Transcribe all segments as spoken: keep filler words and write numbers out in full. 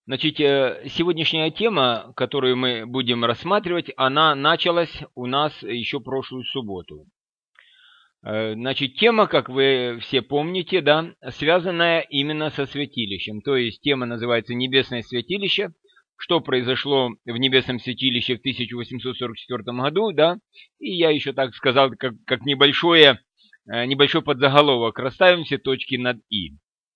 Значит, э, сегодняшняя тема, которую мы будем рассматривать, она началась у нас еще прошлую субботу. Э, Значит, тема, как вы все помните, да, связанная именно со святилищем. То есть тема называется «Небесное святилище». Что произошло в Небесном святилище в тысяча восемьсот сорок четвёртом году, да, и я еще так сказал, как, как небольшое, э, небольшой подзаголовок, расставим все точки над «и».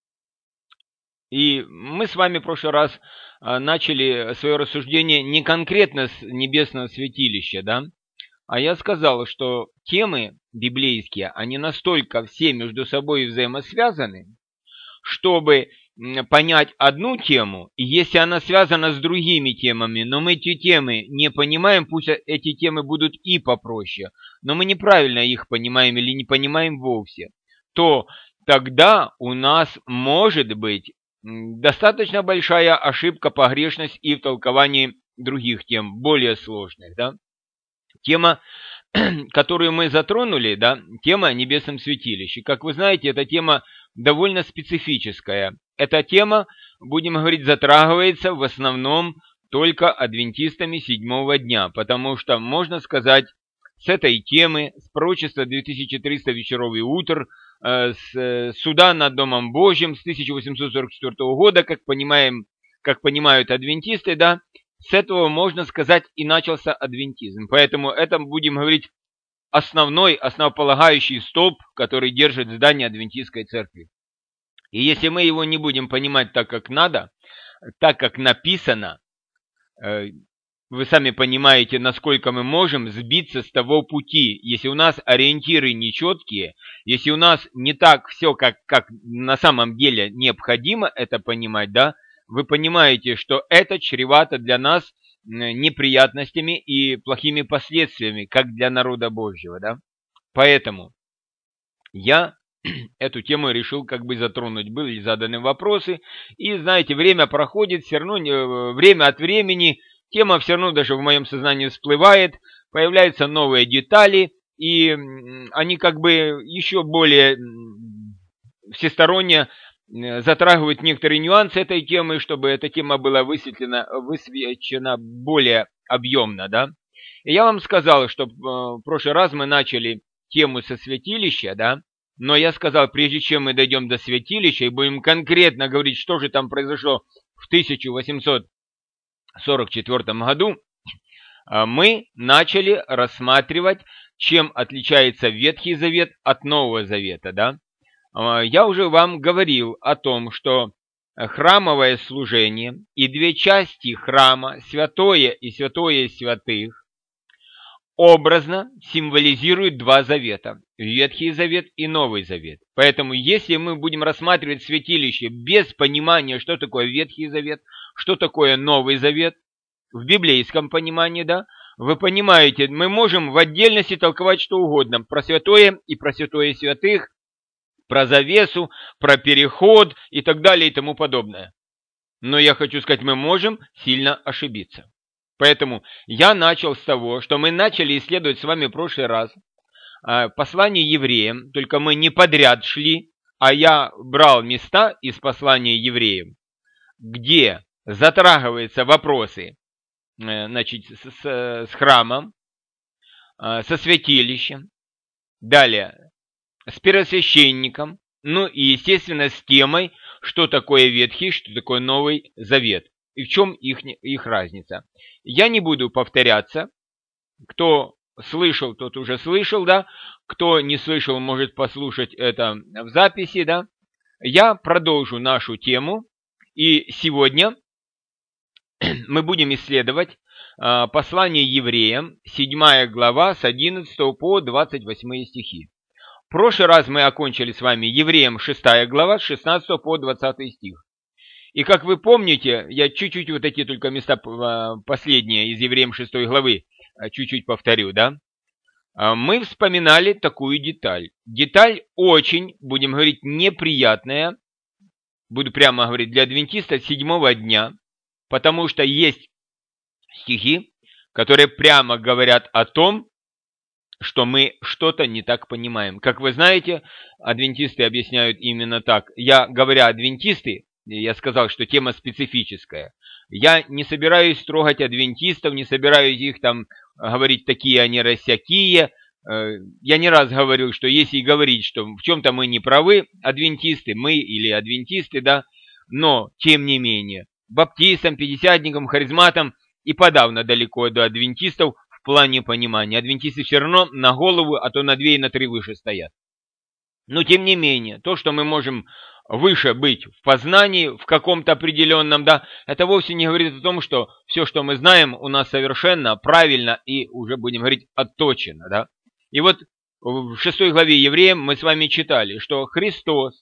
И мы с вами в прошлый раз а, начали свое рассуждение не конкретно с небесного святилища, да, а я сказал, что темы библейские, они настолько все между собой взаимосвязаны, чтобы м, понять одну тему, и если она связана с другими темами, но мы эти темы не понимаем, пусть эти темы будут и попроще, но мы неправильно их понимаем или не понимаем вовсе, то тогда у нас может быть м, достаточно большая ошибка, погрешность и в толковании других тем, более сложных, да. Тема, которую мы затронули, да, тема о небесном святилище. Как вы знаете, эта тема довольно специфическая. Эта тема, будем говорить, затрагивается в основном только адвентистами седьмого дня, потому что, можно сказать, с этой темы, с пророчества две тысячи триста вечеров и утр, э, с э, суда над Домом Божьим с тысяча восемьсот сорок четвёртого года, как понимаем, как понимают адвентисты, да, с этого, можно сказать, и начался адвентизм. Поэтому это, будем говорить, основной, основополагающий столб, который держит здание адвентистской церкви. И если мы его не будем понимать так, как надо, так, как написано, вы сами понимаете, насколько мы можем сбиться с того пути, если у нас ориентиры нечеткие, если у нас не так все, как, как на самом деле необходимо это понимать, да, вы понимаете, что это чревато для нас неприятностями и плохими последствиями, как для народа Божьего, да. Поэтому я эту тему решил как бы затронуть. Были заданы вопросы, и, знаете, время проходит, все равно время от времени тема все равно даже в моем сознании всплывает, появляются новые детали, и они как бы еще более всесторонне затрагивают некоторые нюансы этой темы, чтобы эта тема была высветлена, высвечена более объемно, да. И я вам сказал, что в прошлый раз мы начали тему со святилища, да, но я сказал, прежде чем мы дойдем до святилища и будем конкретно говорить, что же там произошло в тысяча восемьсот сорок четвёртом году, мы начали рассматривать, чем отличается Ветхий Завет от Нового Завета, да. Я уже вам говорил о том, что храмовое служение и две части храма, святое и святое святых, образно символизируют два завета – Ветхий Завет и Новый Завет. Поэтому, если мы будем рассматривать святилище без понимания, что такое Ветхий Завет, что такое Новый Завет, в библейском понимании, да, вы понимаете, мы можем в отдельности толковать что угодно про святое и про святое святых, про завесу, про переход и так далее и тому подобное. Но я хочу сказать, мы можем сильно ошибиться. Поэтому я начал с того, что мы начали исследовать с вами в прошлый раз послание евреям, только мы не подряд шли, а я брал места из послания евреям, где затрагиваются вопросы, значит, с, с храмом, со святилищем, далее с первосвященником, ну и, естественно, с темой, что такое Ветхий, что такое Новый Завет, и в чем их, их разница. Я не буду повторяться. Кто слышал, тот уже слышал, да. Кто не слышал, может послушать это в записи, да. Я продолжу нашу тему, и сегодня мы будем исследовать э, послание евреям, седьмая глава, с одиннадцатого по двадцать восьмые стихи. В прошлый раз мы окончили с вами евреям шестая глава, с шестнадцатого по двадцатый стих. И как вы помните, я чуть-чуть вот эти только места последние из евреям шестой главы чуть-чуть повторю, да. Мы вспоминали такую деталь. Деталь очень, будем говорить, неприятная, буду прямо говорить, для адвентиста седьмого дня, потому что есть стихи, которые прямо говорят о том, что мы что-то не так понимаем. Как вы знаете, адвентисты объясняют именно так. Я, говоря адвентисты, я сказал, что тема специфическая. Я не собираюсь трогать адвентистов, не собираюсь их там говорить такие они рассякие. Я не раз говорил, что если говорить, что в чем-то мы не правы, адвентисты, мы или адвентисты, да, но, тем не менее, баптистам, пятидесятникам, харизматам и подавно далеко до адвентистов в плане понимания. Адвентисты все равно на голову, а то на две и на три выше стоят. Но, тем не менее, то, что мы можем выше быть в познании, в каком-то определенном, да, это вовсе не говорит о том, что все, что мы знаем, у нас совершенно правильно и уже, будем говорить, отточено, да. И вот в шестой главе Евреям мы с вами читали, что Христос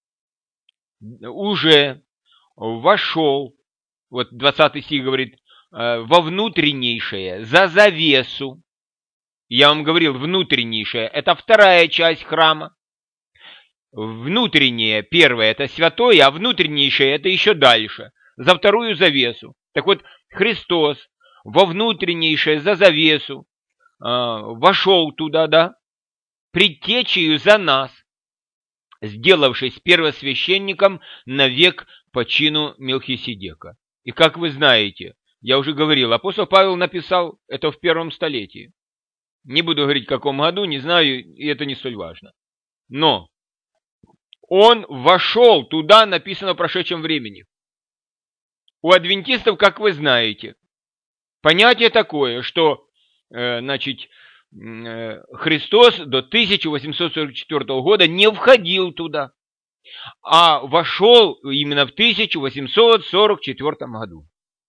уже вошел, вот двадцатый стих говорит, во внутреннейшее, за завесу. Я вам говорил, внутреннейшее – это вторая часть храма. Внутреннее, первое – это святое, а внутреннейшее – это еще дальше, за вторую завесу. Так вот, Христос во внутреннейшее, за завесу, вошел туда, да, предтечею за нас, сделавшись первосвященником навек по чину Мелхиседека. И как вы знаете, я уже говорил, апостол Павел написал это в первом столетии. Не буду говорить, в каком году, не знаю, и это не столь важно. Но он вошел туда, написано в прошедшем времени. У адвентистов, как вы знаете, понятие такое, что значит, Христос до тысяча восемьсот сорок четвёртого года не входил туда, а вошел именно в тысяча восемьсот сорок четвёртом году.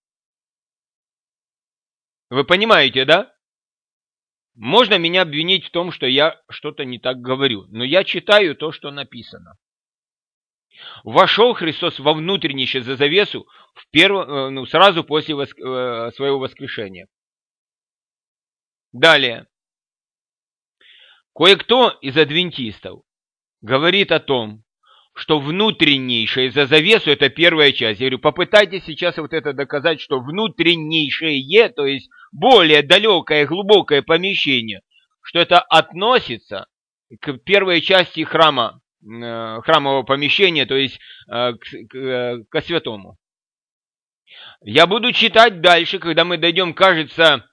Вы понимаете, да? Можно меня обвинить в том, что я что-то не так говорю, но я читаю то, что написано. Вошел Христос во внутреннейшее за завесу в перв... ну, сразу после воск... своего воскрешения. Далее. Кое-кто из адвентистов говорит о том, что внутреннейшее за завесу – это первая часть. Я говорю, попытайтесь сейчас вот это доказать, что внутреннейшее, то есть более далекое, глубокое помещение, что это относится к первой части храма, храмового помещения, то есть к, к, ко святому. Я буду читать дальше, когда мы дойдем, кажется,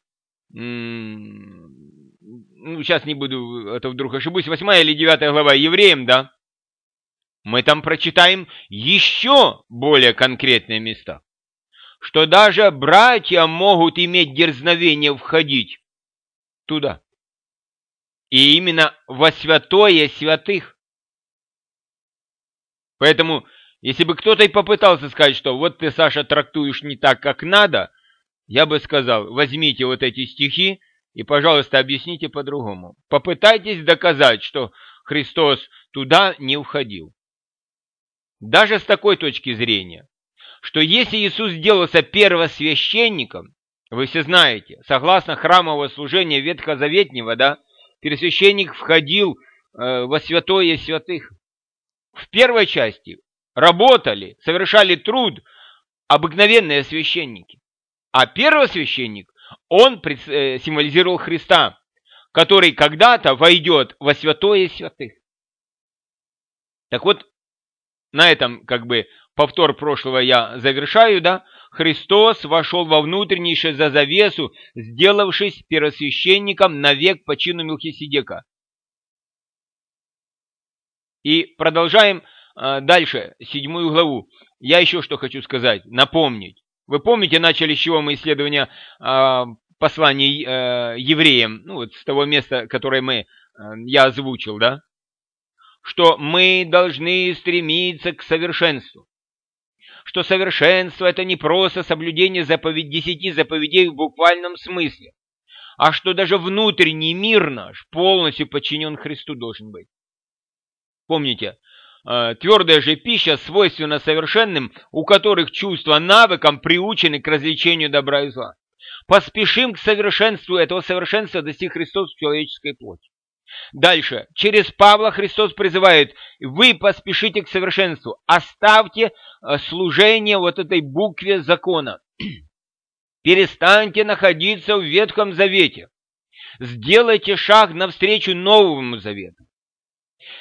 ну, сейчас не буду, это вдруг ошибусь, восьмая или девятая глава Евреям, да, мы там прочитаем еще более конкретные места, что даже братья могут иметь дерзновение входить туда. И именно во святое святых. Поэтому, если бы кто-то и попытался сказать, что вот ты, Саша, трактуешь не так, как надо, я бы сказал, возьмите вот эти стихи и, пожалуйста, объясните по-другому. Попытайтесь доказать, что Христос туда не входил. Даже с такой точки зрения, что если Иисус сделался первосвященником, вы все знаете, согласно храмового служения ветхозаветнего, да, первосвященник входил э, во святое святых. В первой части работали, совершали труд обыкновенные священники. А первосвященник, он символизировал Христа, который когда-то войдет во святое святых. Так вот, на этом как бы повтор прошлого я завершаю, да. Христос вошел во внутреннейшее за завесу, сделавшись первосвященником навек по чину Мелхиседека. И продолжаем э, дальше, седьмую главу. Я еще что хочу сказать, напомнить. Вы помните, начали с чего мы исследование э, посланий э, евреям, ну вот с того места, которое мы, э, я озвучил, да? Что мы должны стремиться к совершенству. Что совершенство – это не просто соблюдение заповедей, десяти заповедей в буквальном смысле, а что даже внутренний мир наш полностью подчинен Христу должен быть. Помните, твердая же пища свойственна совершенным, у которых чувства навыком приучены к развлечению добра и зла. Поспешим к совершенству, этого совершенства достиг Христос в человеческой плоти. Дальше. Через Павла Христос призывает: вы поспешите к совершенству, оставьте служение вот этой букве закона. Перестаньте находиться в Ветхом Завете. Сделайте шаг навстречу Новому Завету.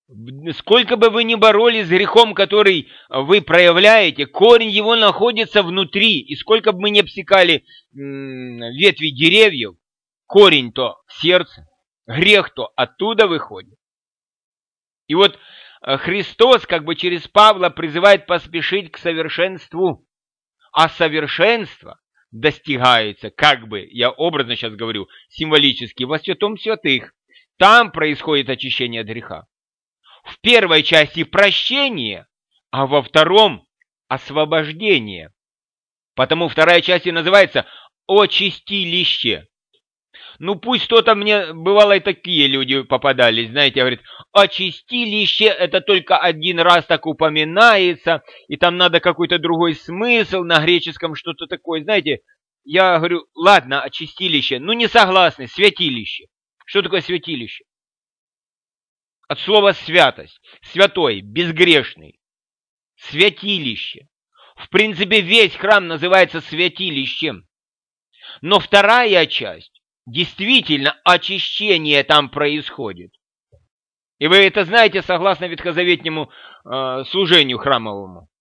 Сколько бы вы ни боролись с грехом, который вы проявляете, корень его находится внутри. И сколько бы мы ни обсекали ветви деревьев, корень то в сердце, грех то оттуда выходит. И вот Христос как бы через Павла призывает поспешить к совершенству. А совершенство достигается, как бы, я образно сейчас говорю, символически, во святом святых. Там происходит очищение от греха. В первой части прощение, а во втором освобождение. Потому вторая часть и называется очистилище. Ну пусть кто-то, мне бывало и такие люди попадались, знаете, говорят, очистилище это только один раз так упоминается, и там надо какой-то другой смысл на греческом, что-то такое, знаете. Я говорю, ладно, очистилище, ну не согласны, святилище. Что такое святилище? От слова святость, святой, безгрешный, святилище. В принципе, весь храм называется святилищем. Но вторая часть, действительно, очищение там происходит. И вы это знаете согласно ветхозаветнему э, служению храмовому.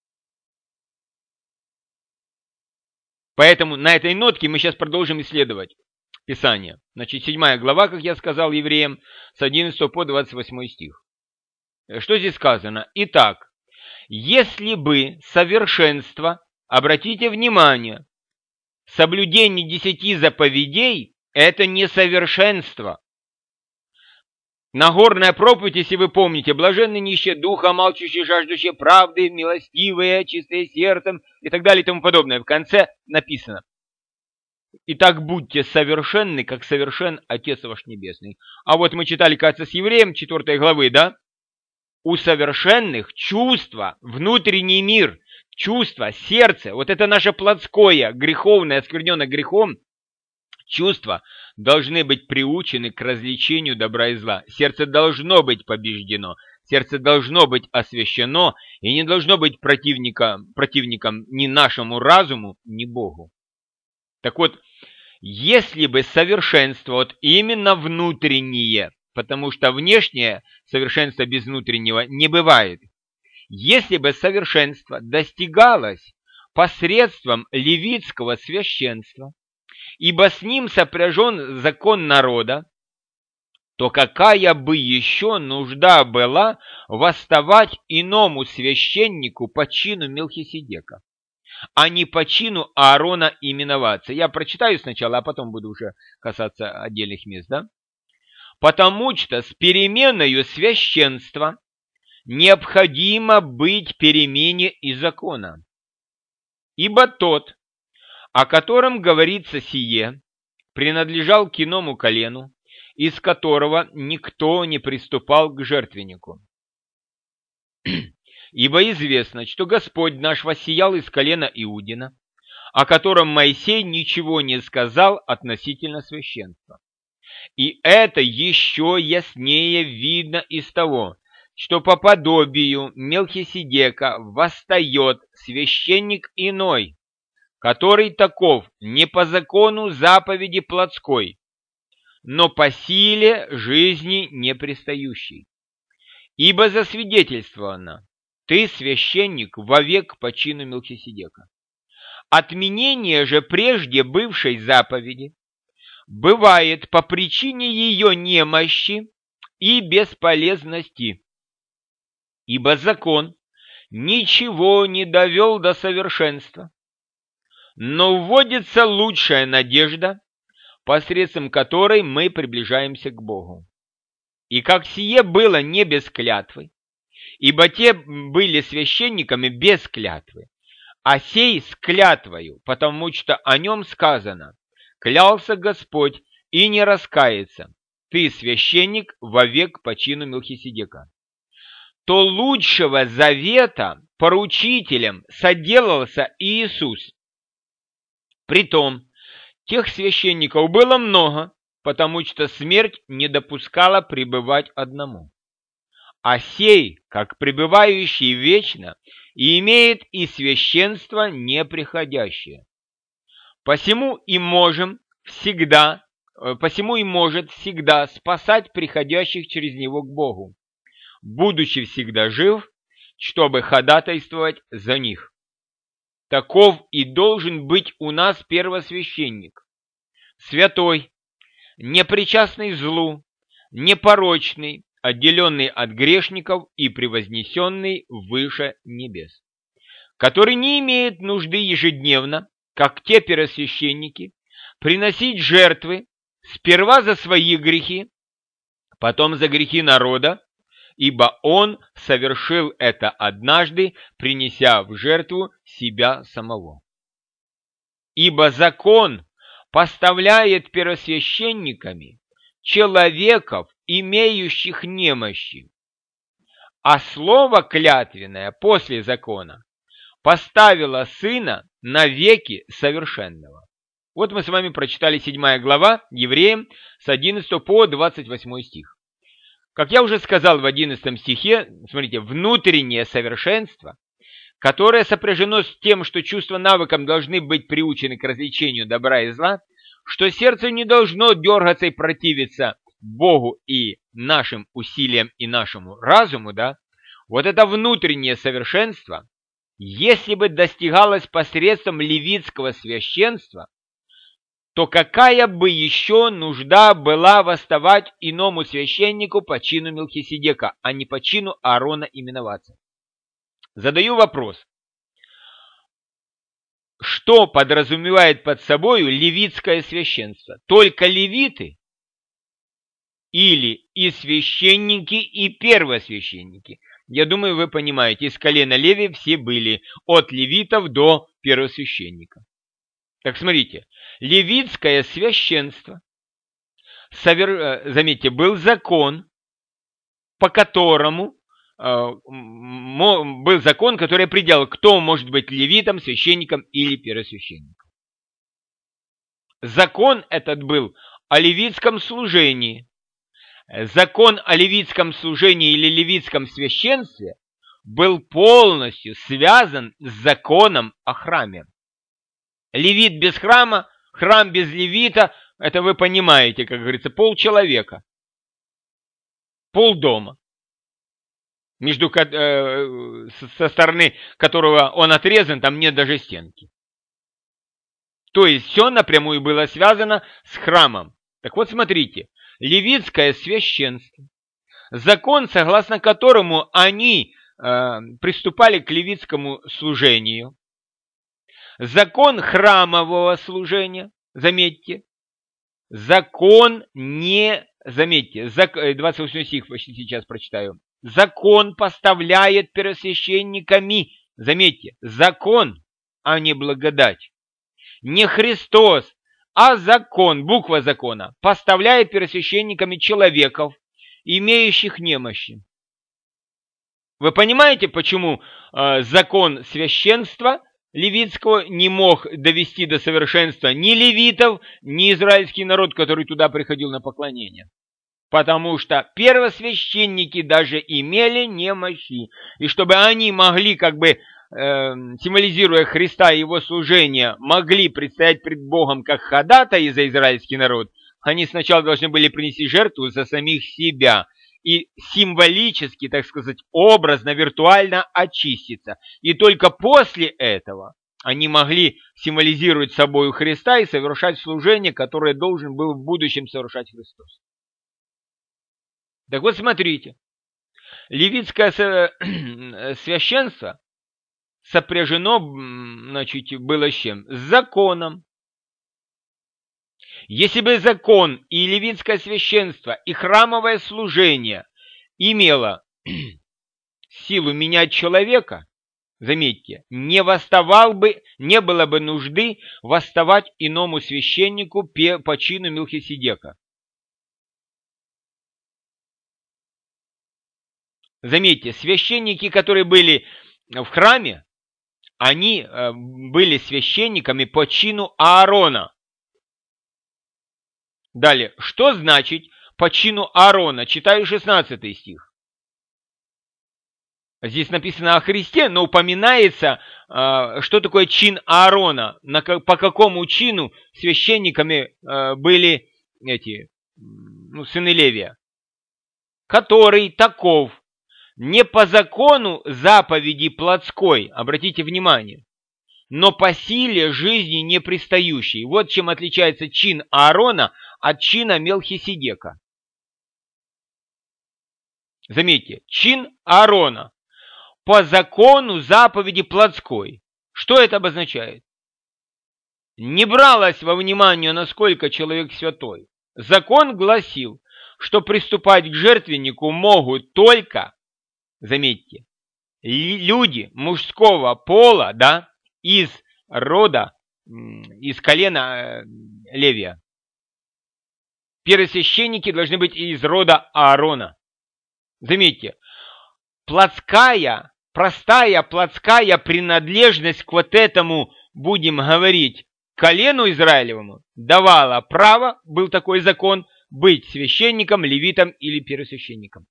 Поэтому на этой нотке мы сейчас продолжим исследовать Писание. Значит, седьмая глава, как я сказал евреям, с одиннадцатого по двадцать восьмой стих. Что здесь сказано? Итак, если бы совершенство, обратите внимание, соблюдение десяти заповедей – это не совершенство. Нагорная проповедь, если вы помните, блаженны нищие духа, молчащие, жаждущие правды, милостивые, чистые сердцем и так далее и тому подобное. В конце написано: «Итак, будьте совершенны, как совершен Отец ваш Небесный». А вот мы читали, кажется, с евреем четвёртой главы, да? У совершенных чувства, внутренний мир, чувства, сердце, вот это наше плотское, греховное, оскверненное грехом, чувства должны быть приучены к развлечению добра и зла. Сердце должно быть побеждено, сердце должно быть освящено и не должно быть противником, противником ни нашему разуму, ни Богу. Так вот, если бы совершенство, вот именно внутреннее, потому что внешнее совершенство без внутреннего не бывает, если бы совершенство достигалось посредством левитского священства, ибо с ним сопряжен закон народа, то какая бы еще нужда была восставать иному священнику по чину Мелхиседека, а не по чину Аарона именоваться? Я прочитаю сначала, а потом буду уже касаться отдельных мест, да? Потому что с переменою священства необходимо быть перемене и закона. Ибо тот, о котором говорится сие, принадлежал к иному колену, из которого никто не приступал к жертвеннику. Ибо известно, что Господь наш воссиял из колена Иудина, о котором Моисей ничего не сказал относительно священства. И это еще яснее видно из того, что по подобию Мелхиседека восстает священник иной, который таков не по закону заповеди плотской, но по силе жизни непристающей. Ибо засвидетельствовано: ты священник вовек по чину Мелхиседека. Отменение же прежде бывшей заповеди бывает по причине ее немощи и бесполезности. Ибо закон ничего не довел до совершенства, но вводится лучшая надежда, посредством которой мы приближаемся к Богу. И как сие было не без клятвы, ибо те были священниками без клятвы, а сей с клятвою, потому что о нем сказано: клялся Господь и не раскается, ты священник вовек по чину Мелхиседека. То лучшего завета поручителем соделался Иисус. Притом, тех священников было много, потому что смерть не допускала пребывать одному. А сей, как пребывающий вечно, и имеет и священство неприходящее. Посему и можем всегда, посему и может всегда спасать приходящих через него к Богу, будучи всегда жив, чтобы ходатайствовать за них. Таков и должен быть у нас первосвященник, святой, непричастный злу, непорочный, отделенный от грешников и превознесенный выше небес, который не имеет нужды ежедневно, как те первосвященники, приносить жертвы сперва за свои грехи, потом за грехи народа, ибо он совершил это однажды, принеся в жертву себя самого. Ибо закон поставляет первосвященниками человеков, имеющих немощи, а слово клятвенное после закона поставило сына навеки совершенного. Вот мы с вами прочитали седьмая глава Евреям с одиннадцатого по двадцать восьмой стих. Как я уже сказал в одиннадцатом стихе, смотрите, внутреннее совершенство, которое сопряжено с тем, что чувства навыком должны быть приучены к развлечению добра и зла, что сердце не должно дергаться и противиться Богу и нашим усилиям и нашему разуму, да, вот это внутреннее совершенство, если бы достигалось посредством левитского священства, то какая бы еще нужда была восставать иному священнику по чину Мелхиседека, а не по чину Аарона именоваться? Задаю вопрос. Что подразумевает под собою левитское священство? Только левиты? Или и священники, и первосвященники? Я думаю, вы понимаете, из колена Леви все были, от левитов до первосвященника. Так смотрите, левитское священство, совер... заметьте, был закон, по которому э, был закон, который определял, кто может быть левитом, священником или первосвященником. Закон этот был о левитском служении. Закон о левитском служении или левитском священстве был полностью связан с законом о храме. Левит без храма, храм без левита, это вы понимаете, как говорится, полчеловека, полдома, между, э, со стороны которого он отрезан, там нет даже стенки. То есть все напрямую было связано с храмом. Так вот смотрите, левитское священство, закон, согласно которому они э, приступали к левитскому служению, закон храмового служения, заметьте, закон не, заметьте, двадцать восьмой стих сейчас прочитаю, закон поставляет первосвященниками, заметьте, закон, а не благодать, не Христос, а закон, буква закона, поставляет первосвященниками человеков, имеющих немощи. Вы понимаете, почему э, закон священства левитского не мог довести до совершенства ни левитов, ни израильский народ, который туда приходил на поклонение? Потому что первосвященники даже имели немощи. И чтобы они могли, как бы, э, символизируя Христа и его служение, могли предстоять пред Богом как ходатаи за израильский народ, они сначала должны были принести жертву за самих себя. И символически, так сказать, образно, виртуально очиститься. И только после этого они могли символизировать собою Христа и совершать служение, которое должен был в будущем совершать Христос. Так вот, смотрите, левитское священство сопряжено, значит, было с чем? С законом. Если бы закон и левитское священство, и храмовое служение имело силу менять человека, заметьте, не восставал бы, не было бы нужды восставать иному священнику по чину Мелхиседека. Заметьте, священники, которые были в храме, они были священниками по чину Аарона. Далее, что значит по чину Аарона? Читаю шестнадцатый стих. Здесь написано о Христе, но упоминается, что такое чин Аарона, по какому чину священниками были эти, ну, сыны Левия. Который таков, не по закону заповеди плотской, обратите внимание, но по силе жизни непристающей. Вот чем отличается чин Аарона от чина Мелхиседека. Заметьте, чин Аарона по закону заповеди плотской. Что это обозначает? Не бралось во внимание, насколько человек святой. Закон гласил, что приступать к жертвеннику могут только, заметьте, люди мужского пола, да, из рода, из колена Левия. Первосвященники должны быть из рода Аарона. Заметьте, плотская, простая плотская принадлежность к вот этому, будем говорить, колену Израилевому давала право, был такой закон, быть священником, левитом или первосвященником.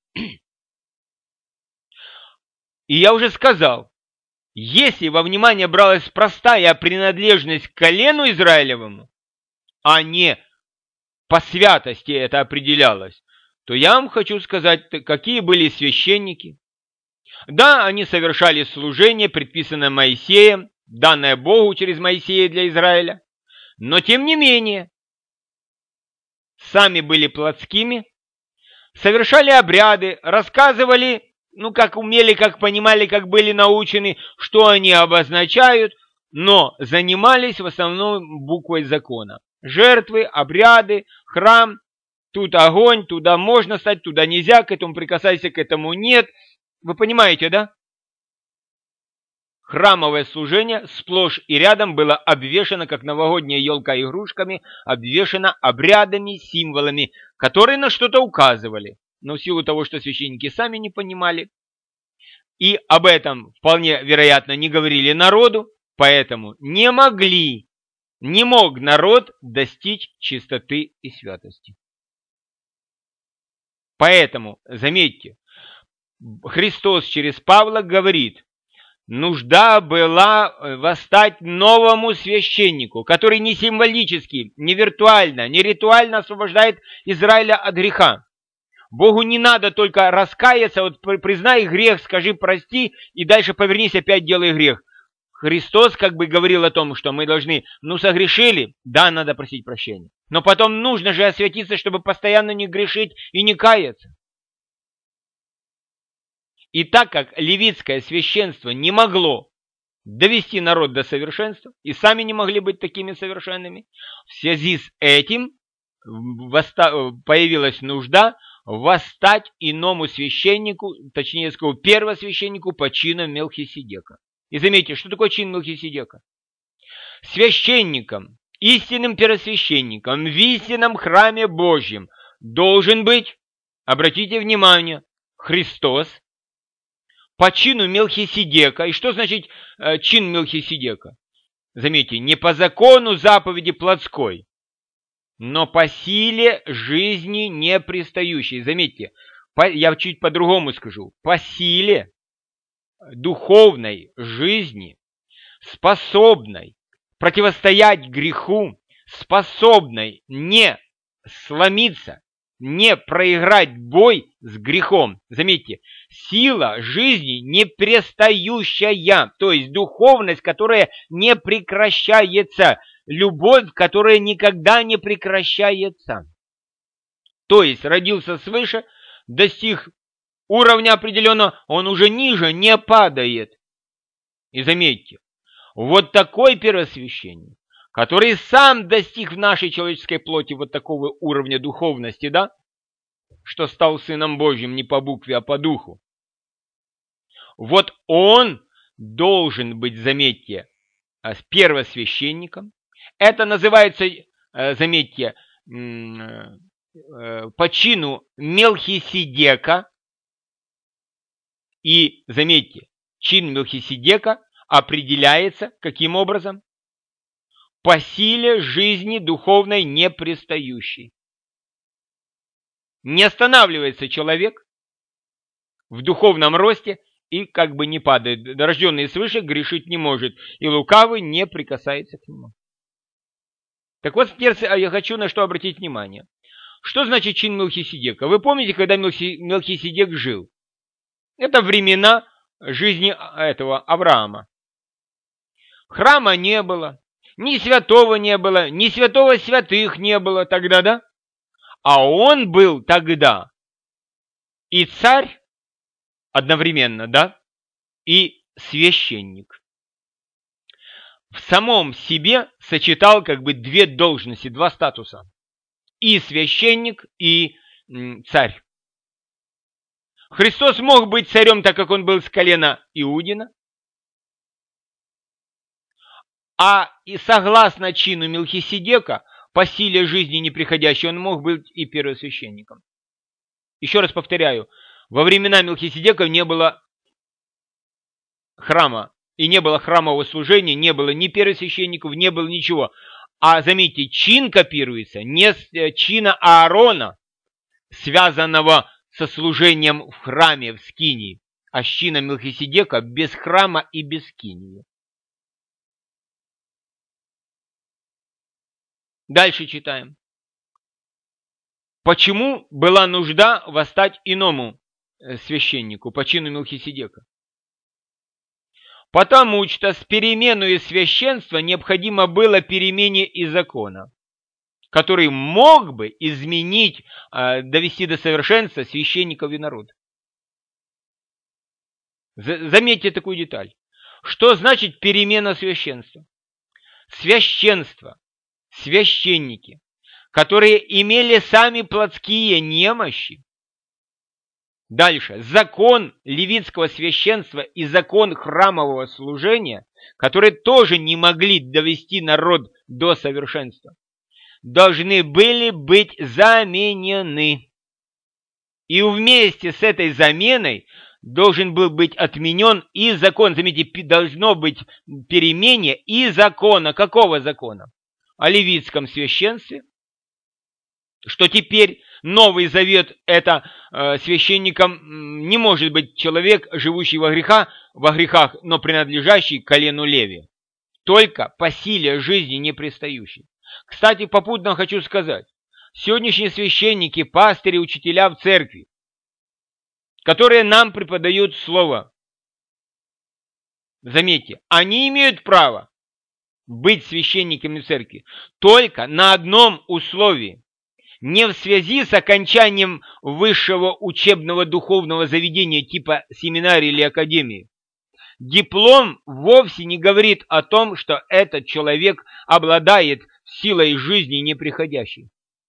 И я уже сказал, если во внимание бралась простая принадлежность к колену Израилевому, а не по святости это определялось, то я вам хочу сказать, какие были священники. Да, они совершали служение, предписанное Моисеем, данное Богу через Моисея для Израиля, но тем не менее, сами были плотскими, совершали обряды, рассказывали, ну, как умели, как понимали, как были научены, что они обозначают, но занимались в основном буквой закона. Жертвы, обряды, храм, тут огонь, туда можно стать, туда нельзя, к этому прикасайся, к этому нет. Вы понимаете, да? Храмовое служение сплошь и рядом было обвешано, как новогодняя елка, игрушками, обвешано обрядами, символами, которые на что-то указывали. Но в силу того, что священники сами не понимали, и об этом вполне вероятно не говорили народу, поэтому не могли, не мог народ достичь чистоты и святости. Поэтому, заметьте, Христос через Павла говорит, нужда была восстать новому священнику, который не символически, не виртуально, не ритуально освобождает Израиля от греха. Богу не надо только раскаяться, вот признай грех, скажи прости, и дальше повернись, опять делай грех. Христос как бы говорил о том, что мы должны, ну согрешили, да, надо просить прощения. Но потом нужно же освятиться, чтобы постоянно не грешить и не каяться. И так как левитское священство не могло довести народ до совершенства, и сами не могли быть такими совершенными, в связи с этим появилась нужда восстать иному священнику, точнее я скажу, первосвященнику по чину Мелхиседека. И заметьте, что такое чин Мелхиседека? Священником, истинным первосвященником в истинном храме Божьем должен быть, обратите внимание, Христос, по чину Мелхиседека. И что значит э, чин Мелхиседека? Заметьте, не по закону заповеди плотской, но по силе жизни непристающей. Заметьте, по, я чуть по-другому скажу. По силе духовной жизни, способной противостоять греху, способной не сломиться, не проиграть бой с грехом. Заметьте, сила жизни непрестающая, то есть духовность, которая не прекращается, любовь, которая никогда не прекращается. То есть родился свыше, достиг уровня определенного, он уже ниже не падает. И заметьте, вот такой первосвященник, который сам достиг в нашей человеческой плоти вот такого уровня духовности, да, что стал Сыном Божьим не по букве, а по духу. Вот он должен быть, заметьте, первосвященником. Это называется, заметьте, по чину Мелхиседека. И, заметьте, чин Мелхиседека определяется каким образом? По силе жизни духовной непрестающей. Не останавливается человек в духовном росте и как бы не падает. Рожденный свыше грешить не может, и лукавый не прикасается к нему. Так вот, теперь я хочу на что обратить внимание. Что значит чин Мелхиседека? Вы помните, когда Мелхиседек жил? Это времена жизни этого Авраама. Храма не было, ни святого не было, ни святого святых не было тогда, да? А он был тогда и царь одновременно, да, и священник. В самом себе сочетал как бы две должности, два статуса. И священник, и м, царь. Христос мог быть царем, так как он был с колена Иудина. А и согласно чину Мелхиседека, по силе жизни неприходящей, он мог быть и первосвященником. Еще раз повторяю, во времена Мелхиседека не было храма, и не было храмового служения, не было ни первосвященников, не было ничего. А заметьте, чин копируется не с чина Аарона, связанного со служением в храме, в скинии, а с чина Мелхиседека без храма и без скинии. Дальше читаем. Почему была нужда восстать иному священнику по чину Мелхиседека? Потому что с переменой священства необходимо было перемене и закона, который мог бы изменить, довести до совершенства священников и народ. Заметьте такую деталь. Что значит перемена священства? Священство, священники, которые имели сами плотские немощи. Дальше. Закон левитского священства и закон храмового служения, которые тоже не могли довести народ до совершенства, должны были быть заменены. И вместе с этой заменой должен был быть отменен и закон. Заметьте, должно быть перемене и закона. Какого закона? О левитском священстве. Что теперь Новый Завет – это э, священником не может быть человек, живущий во грехах, во грехах, но принадлежащий к колену Леви. Только по силе жизни не пристающий. Кстати, попутно хочу сказать, сегодняшние священники, пастыри, учителя в церкви, которые нам преподают слово, заметьте, они имеют право быть священниками в церкви только на одном условии. Не в связи с окончанием высшего учебного духовного заведения типа семинарии или академии. Диплом вовсе не говорит о том, что этот человек обладает силой жизни неприходящей.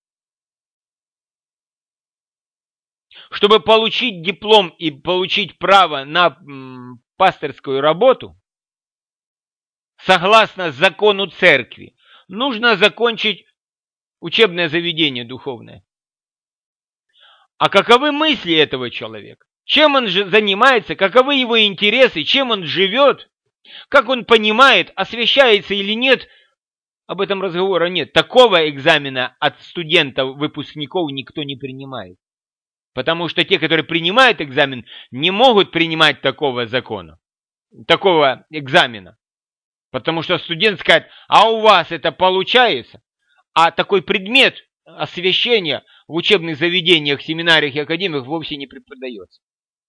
Чтобы получить диплом и получить право на м, пасторскую работу, согласно закону церкви, нужно закончить учебное заведение духовное. А каковы мысли этого человека? Чем он же занимается? Каковы его интересы? Чем он живет? Как он понимает, освящается или нет? Об этом разговора нет. Такого экзамена от студентов, выпускников никто не принимает. Потому что те, которые принимают экзамен, не могут принимать такого закона, такого экзамена. Потому что студент скажет, а у вас это получается? А такой предмет освящения в учебных заведениях, семинариях и академиях вовсе не преподается.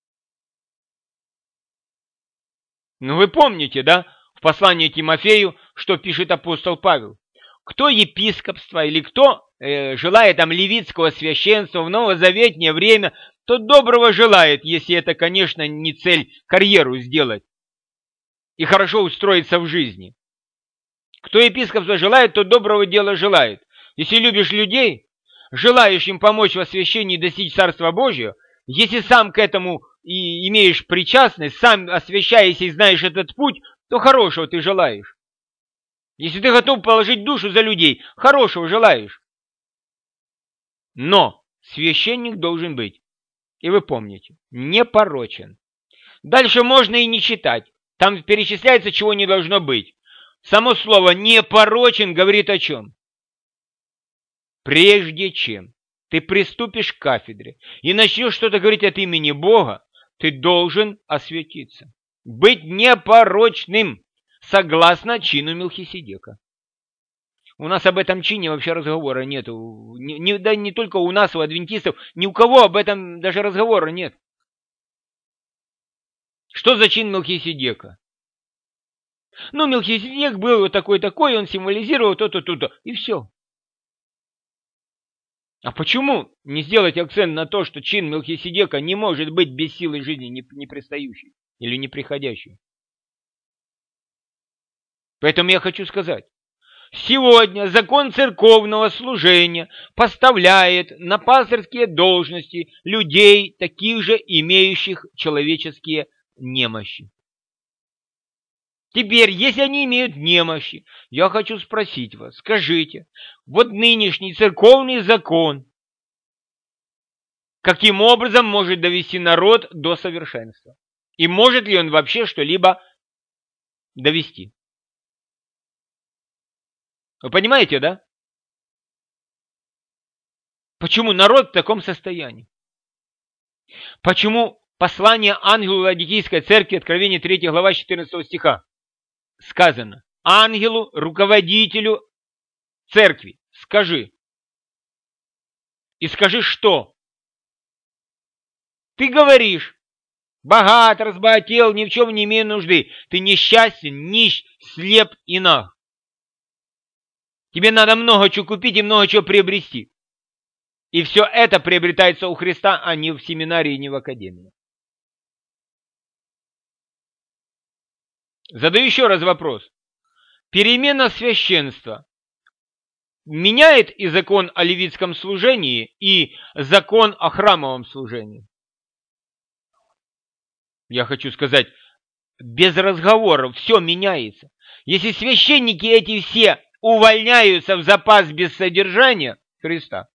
Ну вы помните, да, в послании Тимофею, что пишет апостол Павел? Кто епископство или кто э, желает там левитского священства в новозаветнее время, тот доброго желает, если это, конечно, не цель карьеру сделать и хорошо устроиться в жизни. Кто епископство желает, тот доброго дела желает. Если любишь людей, желаешь им помочь в освящении и достичь Царства Божьего, если сам к этому и имеешь причастность, сам освящаешься и знаешь этот путь, то хорошего ты желаешь. Если ты готов положить душу за людей, хорошего желаешь. Но священник должен быть, и вы помните, непорочен. Дальше можно и не читать. Там перечисляется, чего не должно быть. Само слово «непорочен» говорит о чем? Прежде чем ты приступишь к кафедре и начнешь что-то говорить от имени Бога, ты должен освятиться. Быть непорочным, согласно чину Мелхиседека. У нас об этом чине вообще разговора нету. Не, не, да не только у нас, у адвентистов, ни у кого об этом даже разговора нет. Что за чин Мелхиседека? Ну, Мелхиседек был вот такой-такой, он символизировал то-то, то-то, и все. А почему не сделать акцент на то, что чин Мелхиседека не может быть без силы жизни непредстающей или неприходящей? Поэтому я хочу сказать, сегодня закон церковного служения поставляет на пастырские должности людей, таких же имеющих человеческие немощи. Теперь, если они имеют немощи, я хочу спросить вас, скажите, вот нынешний церковный закон, каким образом может довести народ до совершенства? И может ли он вообще что-либо довести? Вы понимаете, да? Почему народ в таком состоянии? Почему послание ангелу Ладикийской церкви, Откровение третья глава четырнадцатого стиха, сказано: ангелу, руководителю церкви, скажи. И скажи что? Ты говоришь: богат, разбогател, ни в чем не имею нужды. Ты несчастен, нищ, слеп и наг. Тебе надо много чего купить и много чего приобрести. И все это приобретается у Христа, а не в семинарии, не в академии. Задаю еще раз вопрос. Перемена священства меняет и закон о левитском служении, и закон о храмовом служении? Я хочу сказать, без разговоров все меняется. Если священники эти все увольняются в запас без содержания Христа,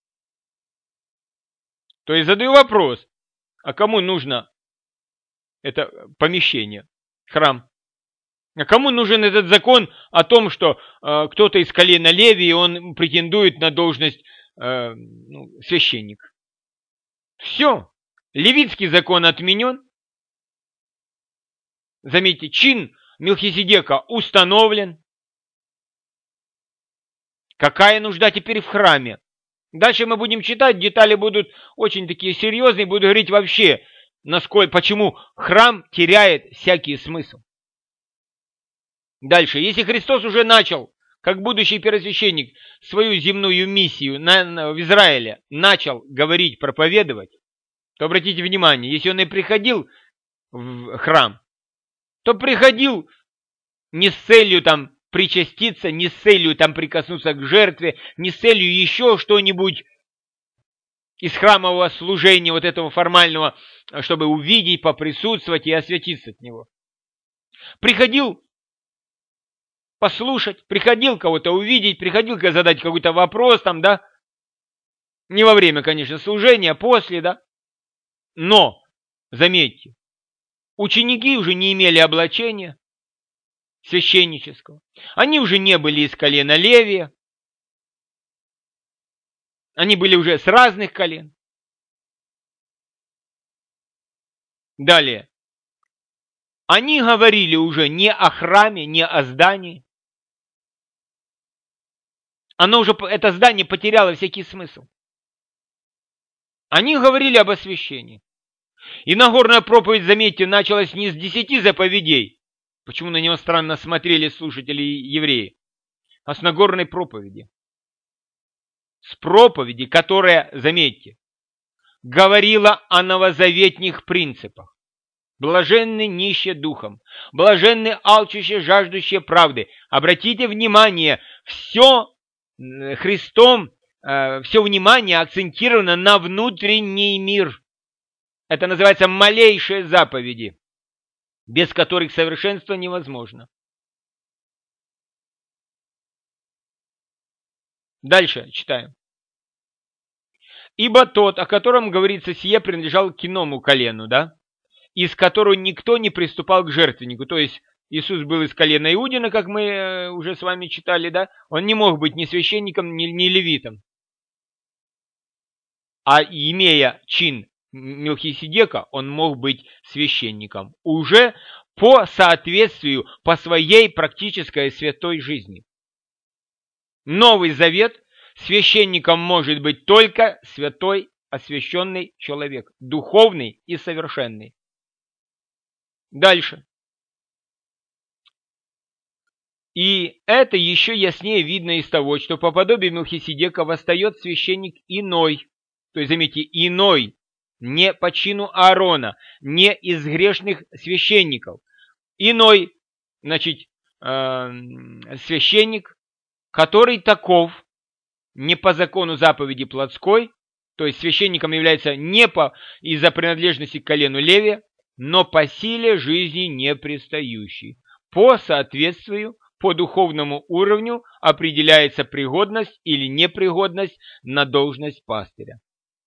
то я задаю вопрос, а кому нужно это помещение, храм? А кому нужен этот закон о том, что э, кто-то из колена Левии, он претендует на должность э, ну, священника? Все. Левитский закон отменен. Заметьте, чин Мелхиседека установлен. Какая нужда теперь в храме? Дальше мы будем читать, детали будут очень такие серьезные, буду говорить вообще, насколько, почему храм теряет всякий смысл. Дальше, если Христос уже начал, как будущий первосвященник, свою земную миссию на, на, в Израиле, начал говорить, проповедовать, то обратите внимание, если он и приходил в храм, то приходил не с целью там причаститься, не с целью там прикоснуться к жертве, не с целью еще что-нибудь из храмового служения, вот этого формального, чтобы увидеть, поприсутствовать и освятиться от него. Приходил послушать, приходил кого-то увидеть, приходил задать какой-то вопрос там, да, не во время, конечно, служения, а после, да. Но, заметьте, ученики уже не имели облачения священнического. Они уже не были из колена Левия. Они были уже с разных колен. Далее. Они говорили уже не о храме, не о здании. Оно уже, это здание потеряло всякий смысл. Они говорили об освящении. И Нагорная проповедь, заметьте, началась не с десяти заповедей. Почему на него странно смотрели слушатели евреи? А с Нагорной проповеди. С проповеди, которая, заметьте, говорила о новозаветних принципах. Блаженны нищие духом, блаженны алчущие, жаждущие правды. Обратите внимание, все Христом, все внимание акцентировано на внутренний мир. Это называется малейшие заповеди, без которых совершенство невозможно. Дальше читаем. Ибо тот, о котором говорится сие, принадлежал к иному колену, да? Из которого никто не приступал к жертвеннику. То есть Иисус был из колена Иудина, как мы уже с вами читали, да? Он не мог быть ни священником, ни, ни левитом. А имея чин Мелхиседека, он мог быть священником. Уже по соответствию, по своей практической святой жизни. Новый Завет священником может быть только святой, освященный человек, духовный и совершенный. Дальше. И это еще яснее видно из того, что по подобию Мелхиседека восстает священник иной. То есть, заметьте, иной, не по чину Аарона, не из грешных священников. Иной, значит, э, священник, который таков не по закону заповеди плотской, то есть священником является не по из-за принадлежности к колену Левия, но по силе жизни не пристающий. По соответствию, по духовному уровню определяется пригодность или непригодность на должность пастыря.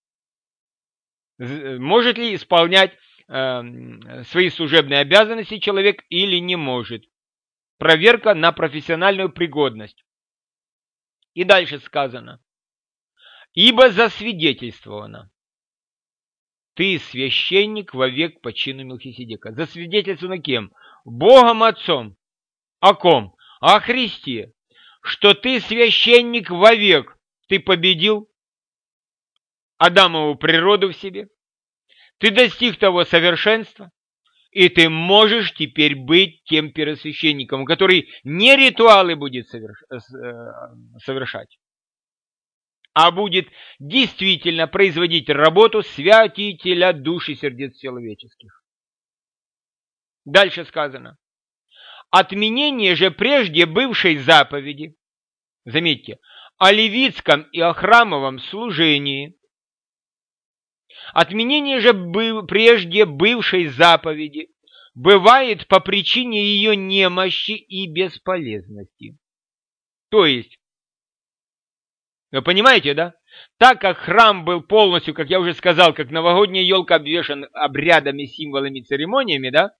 Может ли исполнять э, свои служебные обязанности человек или не может? Проверка на профессиональную пригодность. И дальше сказано. Ибо засвидетельствовано. Ты священник вовек по чину Мелхиседека. Засвидетельствовано кем? Богом Отцом. О ком? О Христе. Что ты священник вовек. Ты победил Адамову природу в себе. Ты достиг того совершенства. И ты можешь теперь быть тем первосвященником, который не ритуалы будет совершать, а будет действительно производить работу святителя душ и сердец человеческих. Дальше сказано. Отменение же прежде бывшей заповеди, заметьте, о левитском и о храмовом служении, отменение же прежде бывшей заповеди бывает по причине ее немощи и бесполезности. То есть, вы понимаете, да? Так как храм был полностью, как я уже сказал, как новогодняя елка обвешан обрядами, символами, церемониями, да?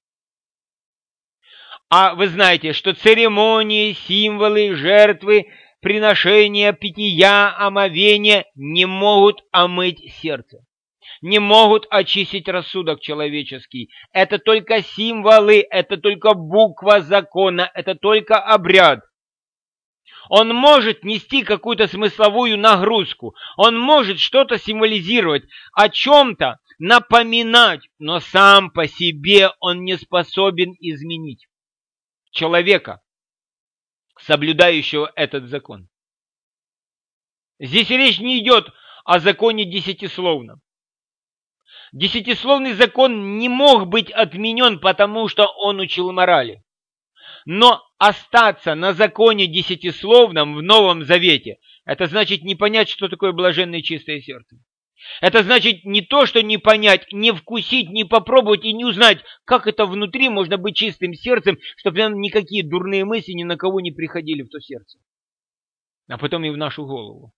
А вы знаете, что церемонии, символы, жертвы, приношения, питья, омовения не могут омыть сердце, не могут очистить рассудок человеческий. Это только символы, это только буква закона, это только обряд. Он может нести какую-то смысловую нагрузку, он может что-то символизировать, о чем-то напоминать, но сам по себе он не способен изменить человека, соблюдающего этот закон. Здесь речь не идет о законе десятисловном. Десятисловный закон не мог быть отменен, потому что он учил морали. Но остаться на законе десятисловном в Новом Завете, это значит не понять, что такое блаженное чистое сердце. Это значит не то, что не понять, не вкусить, не попробовать и не узнать, как это внутри можно быть чистым сердцем, чтобы никакие дурные мысли ни на кого не приходили в то сердце, а потом и в нашу голову.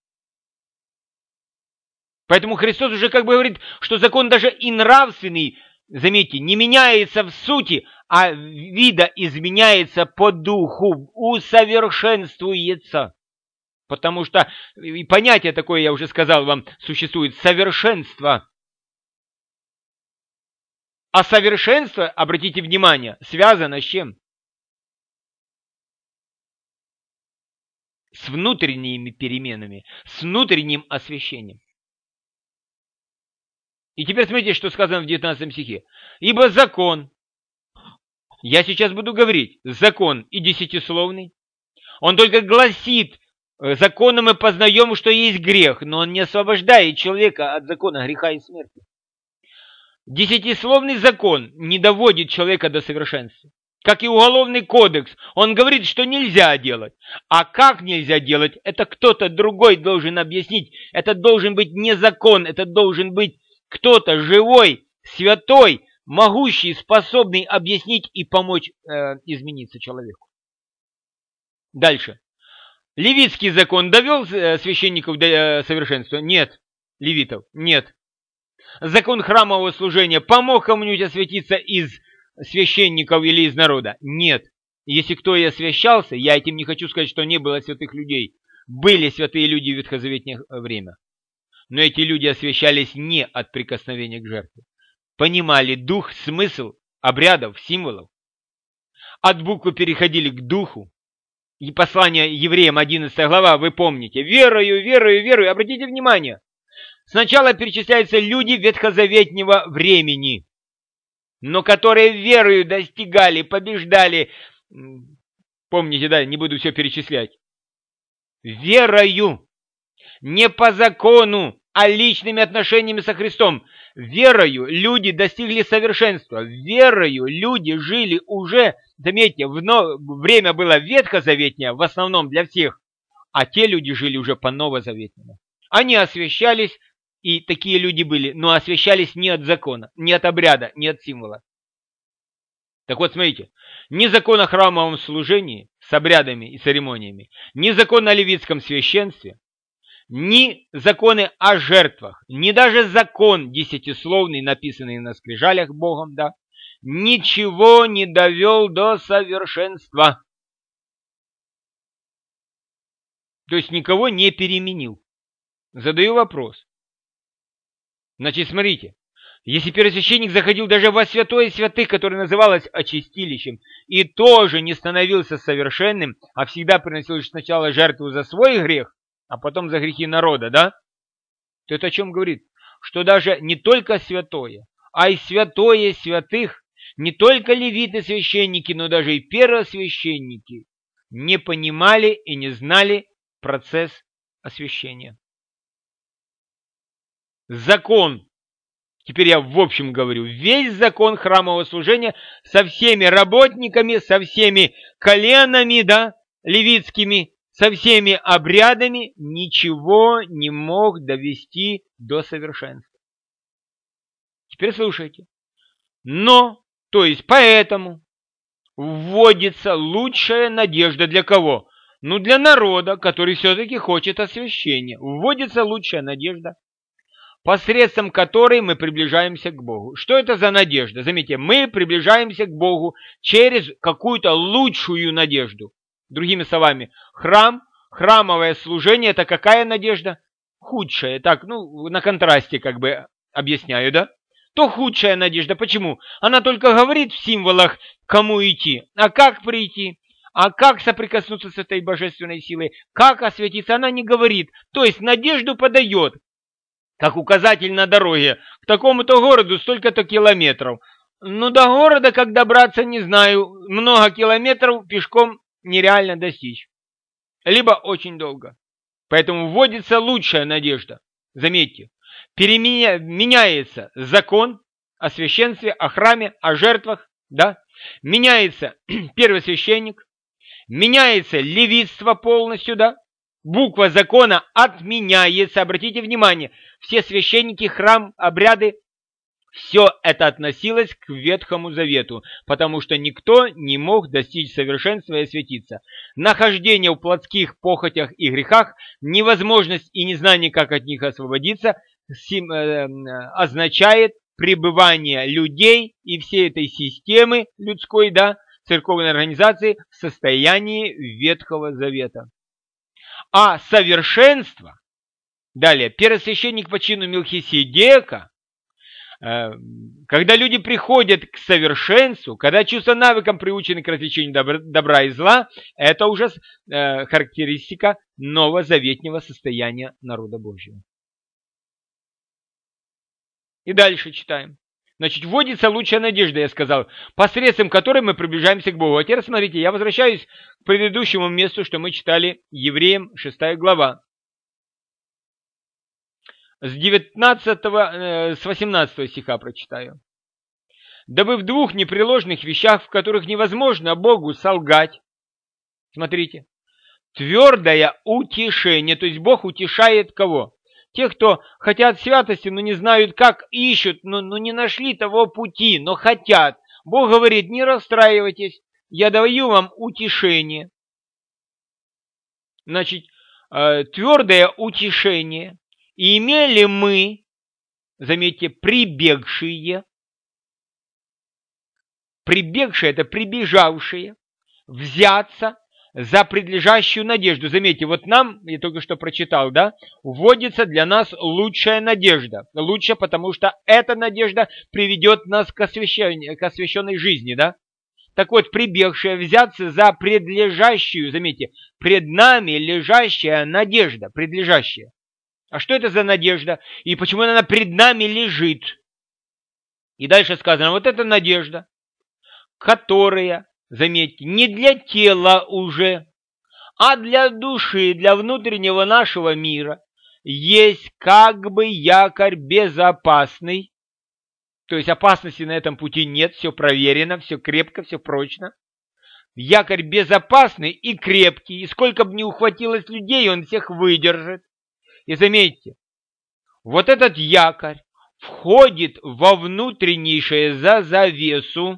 Поэтому Христос уже как бы говорит, что закон даже и нравственный, заметьте, не меняется в сути, а вида изменяется по духу, усовершенствуется. Потому что и понятие такое, я уже сказал вам, существует совершенство. А совершенство, обратите внимание, связано с чем? С внутренними переменами, с внутренним освящением. И теперь смотрите, что сказано в девятнадцатом стихе. Ибо закон, я сейчас буду говорить, закон и десятисловный, он только гласит, законом мы познаем, что есть грех, но он не освобождает человека от закона греха и смерти. Десятисловный закон не доводит человека до совершенства. Как и уголовный кодекс, он говорит, что нельзя делать. А как нельзя делать, это кто-то другой должен объяснить. Это должен быть не закон, это должен быть кто-то живой, святой, могущий, способный объяснить и помочь э, измениться человеку. Дальше. Левитский закон довел священников до совершенства? Нет. Левитов? Нет. Закон храмового служения помог кому-нибудь освятиться из священников или из народа? Нет. Если кто и освящался, я этим не хочу сказать, что не было святых людей. Были святые люди в ветхозаветное время. Но эти люди освящались не от прикосновения к жертве. Понимали дух, смысл обрядов, символов. От буквы переходили к духу. И послание евреям, одиннадцатая глава, вы помните. Верою, верою, верою. Обратите внимание. Сначала перечисляются люди ветхозаветнего времени. но которые верою достигали, побеждали. Помните, да, не буду все перечислять. Верою, не по закону, а личными отношениями со Христом. Верою люди достигли совершенства. Верою люди жили уже, заметьте, в время было ветхозаветнее, в основном для всех, а те люди жили уже по новозаветнему. Они освящались, и такие люди были, но освящались не от закона, не от обряда, не от символа. Так вот, смотрите, ни закон о храмовом служении с обрядами и церемониями, ни закон о левитском священстве, ни законы о жертвах, ни даже закон десятисловный, написанный на скрижалях Богом, да, ничего не довел до совершенства. То есть никого не переменил. Задаю вопрос. Значит, смотрите, если первосвященник заходил даже во святое святых, которое называлось очистилищем, и тоже не становился совершенным, а всегда приносил сначала жертву за свой грех, а потом за грехи народа, да? То это о чем говорит? Что даже не только святое, а и святое святых, не только левиты-священники, но даже и первосвященники не понимали и не знали процесс освящения. Закон, теперь я в общем говорю, весь закон храмового служения со всеми работниками, со всеми коленами, да, левитскими, со всеми обрядами ничего не мог довести до совершенства. Теперь слушайте. Но, то есть поэтому вводится лучшая надежда для кого? Ну, для народа, который все-таки хочет освящения. Вводится лучшая надежда, посредством которой мы приближаемся к Богу. Что это за надежда? Заметьте, мы приближаемся к Богу через какую-то лучшую надежду. Другими словами, храм, храмовое служение – это какая надежда? Худшая. Так, ну, на контрасте как бы объясняю, да? То худшая надежда. Почему? Она только говорит в символах, кому идти. А как прийти? А как соприкоснуться с этой божественной силой? Как осветиться? Она не говорит. То есть надежду подает, как указатель на дороге. К такому-то городу столько-то километров. Ну, до города, как добраться, не знаю. Много километров пешком нереально достичь. Либо очень долго. Поэтому вводится лучшая надежда. Заметьте, переменя... меняется закон о священстве, о храме, о жертвах, да? Меняется первосвященник, меняется левитство полностью, да? Буква закона отменяется. Обратите внимание, все священники, храм, обряды, все это относилось к Ветхому Завету, потому что никто не мог достичь совершенства и осветиться. Нахождение в плотских похотях и грехах, невозможность и незнание, как от них освободиться, сим, э, означает пребывание людей и всей этой системы людской, да, церковной организации в состоянии Ветхого Завета. А совершенство, далее, первосвященник по чину Мелхиседека, когда люди приходят к совершенству, когда чувства навыкам приучены к развлечению добра и зла, это уже характеристика новозаветнего состояния народа Божьего. И дальше читаем. Значит, вводится лучшая надежда, я сказал, посредством которой мы приближаемся к Богу. А теперь смотрите, я возвращаюсь к предыдущему месту, что мы читали Евреям, шестая глава. С девятнадцатого, с восемнадцатого стиха прочитаю. «Дабы в двух непреложных вещах, в которых невозможно Богу солгать», смотрите, твердое утешение, то есть Бог утешает кого? Тех, кто хотят святости, но не знают как, ищут, но, но не нашли того пути, но хотят. Бог говорит, не расстраивайтесь, я даю вам утешение. Значит, э, твердое утешение. И имели мы, заметьте, прибегшие, прибегшие, это прибежавшие, взяться за предлежащую надежду. Заметьте, вот нам, я только что прочитал, да, вводится для нас лучшая надежда. Лучше, потому что эта надежда приведет нас к освященной, к освященной жизни, да. Так вот, прибегшие, взяться за предлежащую, заметьте, пред нами лежащая надежда, предлежащая. А что это за надежда? И почему она пред нами лежит? И дальше сказано, вот эта надежда, которая, заметьте, не для тела уже, а для души, для внутреннего нашего мира, есть как бы якорь безопасный. То есть опасности на этом пути нет, все проверено, все крепко, все прочно. Якорь безопасный и крепкий, и сколько бы ни ухватилось людей, он всех выдержит. И заметьте, вот этот якорь входит во внутреннейшее за завесу.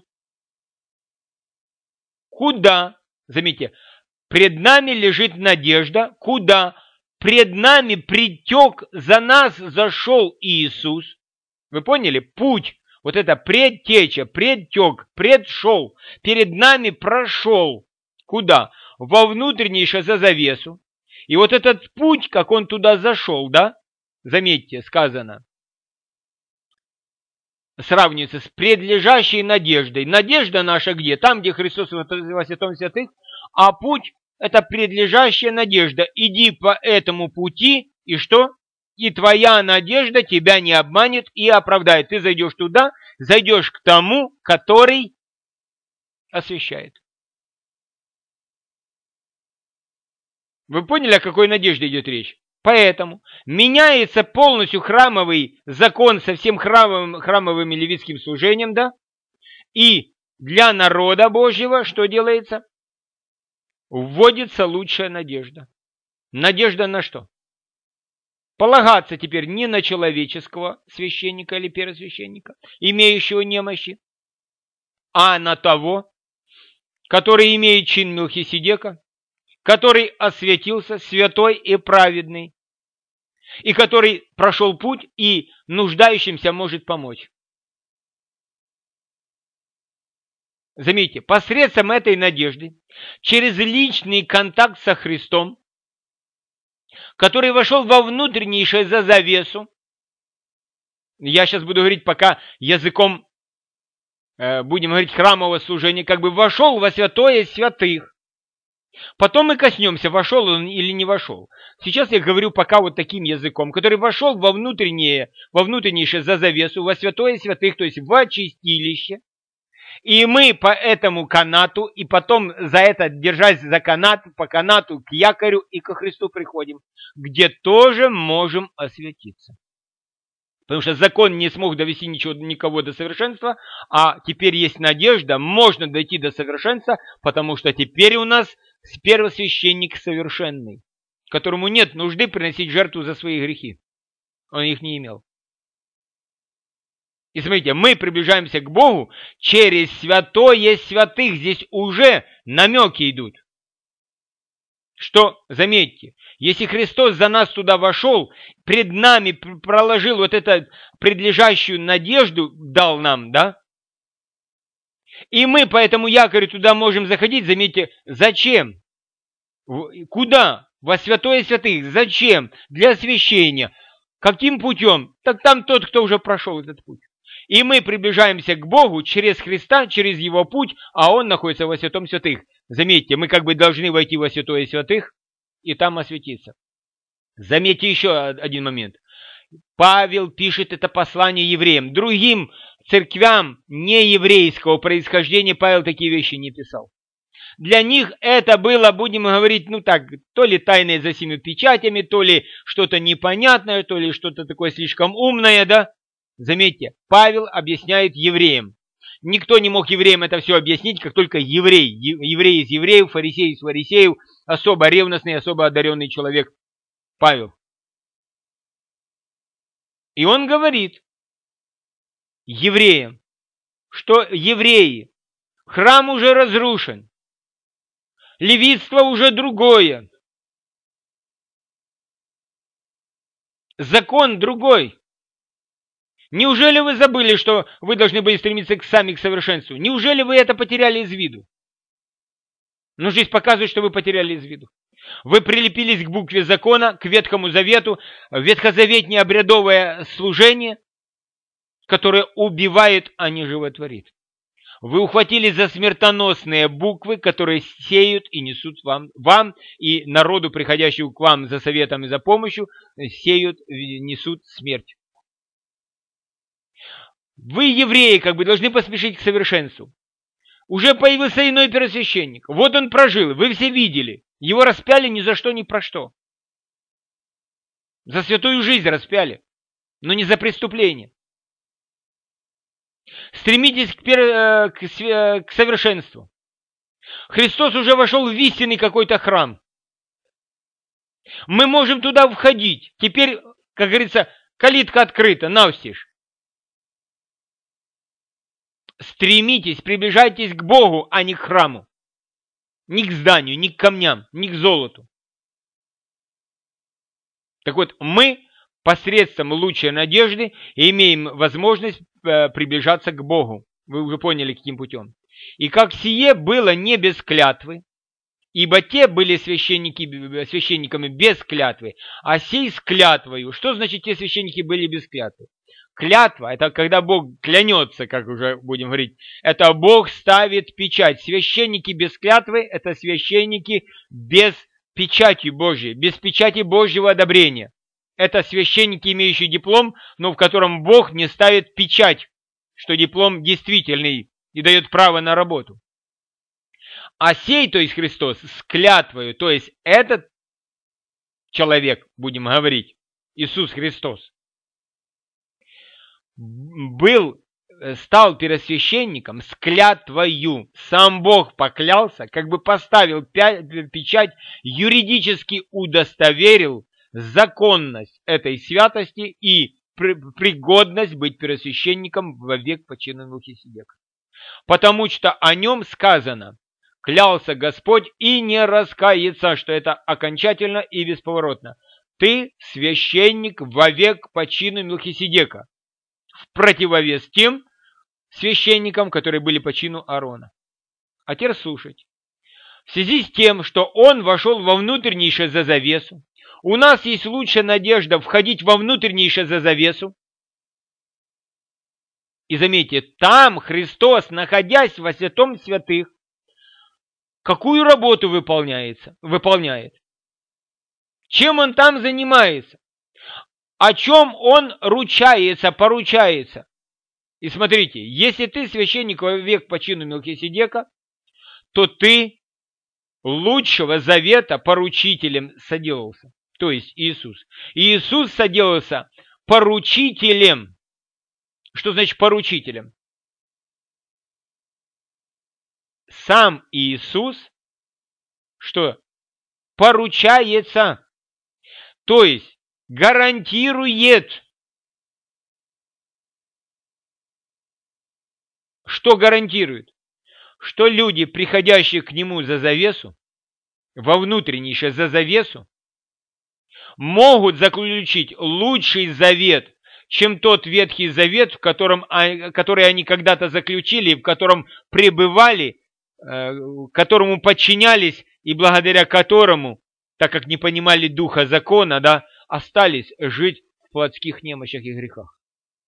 Куда? Заметьте, пред нами лежит надежда. Куда? Пред нами притек, за нас зашел Иисус. Вы поняли? Путь. Вот это предтеча, предтек, предшел. Перед нами прошел. Куда? Во внутреннейшее за завесу. И вот этот путь, как он туда зашел, да? Заметьте, сказано. Сравнивается с предлежащей надеждой. Надежда наша где? Там, где Христос во святом святых. А путь – это предлежащая надежда. Иди по этому пути, и что? И твоя надежда тебя не обманет и оправдает. Ты зайдешь туда, зайдешь к тому, который освящает. Вы поняли, о какой надежде идет речь? Поэтому меняется полностью храмовый закон со всем храмовым, храмовым и левитским служением, да? И для народа Божьего что делается? Вводится лучшая надежда. Надежда на что? Полагаться теперь не на человеческого священника или первосвященника, имеющего немощи, а на того, который имеет чин Мелхиседека, который освятился, святой и праведный, и который прошел путь и нуждающимся может помочь. Заметьте, посредством этой надежды, через личный контакт со Христом, который вошел во внутреннейшее за завесу, я сейчас буду говорить пока языком, э, будем говорить храмового служения, как бы вошел во святое святых. Потом мы коснемся, вошел он или не вошел. Сейчас я говорю пока вот таким языком, который вошел во внутреннее, во внутреннейшее за завесу, во святое святых, то есть в очистилище. И мы по этому канату, и потом за это, держась за канат, по канату к якорю и ко Христу приходим, где тоже можем освятиться. Потому что закон не смог довести ничего, никого до совершенства, а теперь есть надежда, можно дойти до совершенства, потому что теперь у нас первосвященник совершенный, которому нет нужды приносить жертву за свои грехи. Он их не имел. И смотрите, мы приближаемся к Богу через святое святых. Здесь уже намеки идут. Что, заметьте, если Христос за нас туда вошел, пред нами проложил вот эту предлежащую надежду, дал нам, да? И мы по этому якорю туда можем заходить, заметьте, зачем? Куда? Во святое святых. Зачем? Для освящения. Каким путем? Так там тот, кто уже прошел этот путь. И мы приближаемся к Богу через Христа, через Его путь, а Он находится во святом святых. Заметьте, мы как бы должны войти во святое святых и там освятиться. Заметьте еще один момент. Павел пишет это послание евреям. Другим церквям нееврейского происхождения Павел такие вещи не писал. Для них это было, будем говорить, ну так, то ли тайное за семью печатями, то ли что-то непонятное, то ли что-то такое слишком умное, да? Заметьте, Павел объясняет евреям. Никто не мог евреям это все объяснить, как только еврей. Еврей из евреев, фарисей из фарисеев, особо ревностный, особо одаренный человек Павел. И он говорит евреям, что евреи, храм уже разрушен, левитство уже другое, закон другой. Неужели вы забыли, что вы должны были стремиться к сами к совершенству? Неужели вы это потеряли из виду? Но здесь показывает, что вы потеряли из виду. Вы прилепились к букве закона, к Ветхому Завету, ветхозаветнее обрядовое служение, которое убивает, а не животворит. Вы ухватились за смертоносные буквы, которые сеют и несут вам, вам и народу, приходящему к вам за советом и за помощью, сеют, несут смерть. Вы, евреи, как бы должны поспешить к совершенству. Уже появился иной первосвященник. Вот он прожил, вы все видели. Его распяли ни за что, ни про что. За святую жизнь распяли, но не за преступление. Стремитесь к, пер... к... к совершенству. Христос уже вошел в истинный какой-то храм. Мы можем туда входить. Теперь, как говорится, калитка открыта, навстежь. Стремитесь, приближайтесь к Богу, а не к храму. Ни к зданию, ни к камням, ни к золоту. Так вот, мы посредством лучшей надежды имеем возможность приближаться к Богу. Вы уже поняли, каким путем. И как сие было не без клятвы, ибо те были священники, священниками без клятвы, а сей с клятвою. Что значит те священники были без клятвы? Клятва, это когда Бог клянется, как уже будем говорить, это Бог ставит печать. Священники без клятвы, это священники без печати Божьей, без печати Божьего одобрения. Это священники, имеющие диплом, но в котором Бог не ставит печать, что диплом действительный и дает право на работу. А сей, то есть Христос, с клятвою, то есть этот человек, будем говорить, Иисус Христос, был, стал первосвященником с клятвою. Сам Бог поклялся, как бы поставил печать, юридически удостоверил законность этой святости и пригодность быть первосвященником во век по чину Мелхиседека. Потому что о нем сказано: клялся Господь и не раскается, что это окончательно и бесповоротно. Ты священник вовек по чину Мелхиседека, в противовес тем священникам, которые были по чину Аарона. А теперь слушать. В связи с тем, что он вошел во внутреннейшее за завесу, у нас есть лучшая надежда входить во внутреннейшее за завесу. И заметьте, там Христос, находясь во святом святых, какую работу выполняется, выполняет? Чем он там занимается? О чем он ручается, поручается? И смотрите, если ты священник во век по чину Мелхиседека, то ты лучшего завета поручителем соделался, то есть Иисус. И Иисус соделался поручителем. Что значит поручителем? Сам Иисус, что? Поручается, то есть гарантирует. Что гарантирует? Что люди, приходящие к нему за завесу, во внутреннейшее за завесу, могут заключить лучший завет, чем тот Ветхий Завет, в котором, который они когда-то заключили, в котором пребывали, которому подчинялись и благодаря которому, так как не понимали духа закона, да, остались жить в плотских немощах и грехах.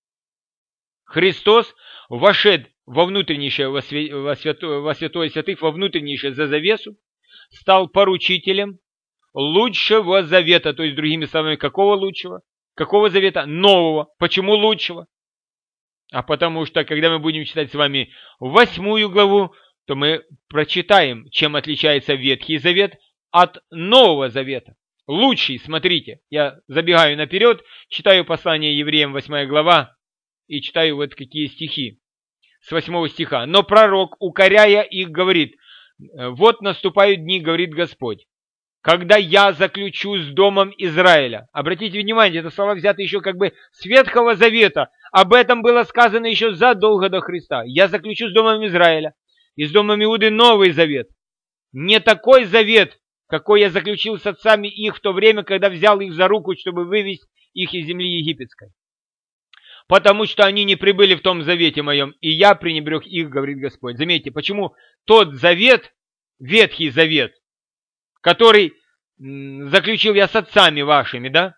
Христос, вошед во внутреннейшее, во, свя... во, свято... во святое святых, во внутреннейшее за завесу, стал поручителем лучшего завета, то есть, другими словами, какого лучшего? Какого завета? Нового. Почему лучшего? А потому что, когда мы будем читать с вами восьмую главу, то мы прочитаем, чем отличается Ветхий Завет от Нового Завета. Лучший, смотрите, я забегаю наперед, читаю послание евреям, восьмая глава, и читаю вот какие стихи, с восьмого стиха. «Но пророк, укоряя их, говорит: вот наступают дни, говорит Господь, когда я заключу с домом Израиля». Обратите внимание, это слова взяты еще как бы с Ветхого Завета. Об этом было сказано еще задолго до Христа. «Я заключу с домом Израиля и с домом Иуды новый завет. Не такой завет, какой я заключил с отцами их в то время, когда взял их за руку, чтобы вывести их из земли египетской. Потому что они не прибыли в том завете моем, и я пренебрег их, говорит Господь». Заметьте, почему тот завет, Ветхий Завет, который заключил я с отцами вашими, да?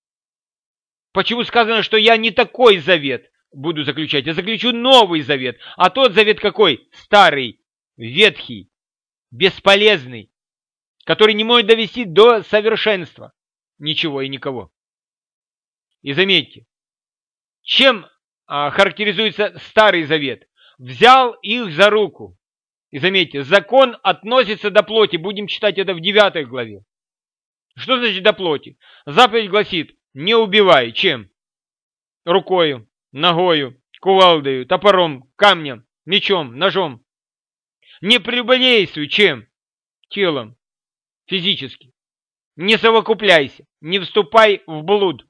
Почему сказано, что я не такой завет буду заключать, я заключу новый завет. А тот завет какой? Старый, ветхий, бесполезный, который не может довести до совершенства ничего и никого. И заметьте, чем а, характеризуется Старый Завет. Взял их за руку. И заметьте, закон относится до плоти. Будем читать это в девятой главе. Что значит до плоти? Заповедь гласит, не убивай. Чем? Рукою, ногою, кувалдою, топором, камнем, мечом, ножом. Не прелюбодействуй. Чем? Телом, физически. Не совокупляйся, не вступай в блуд.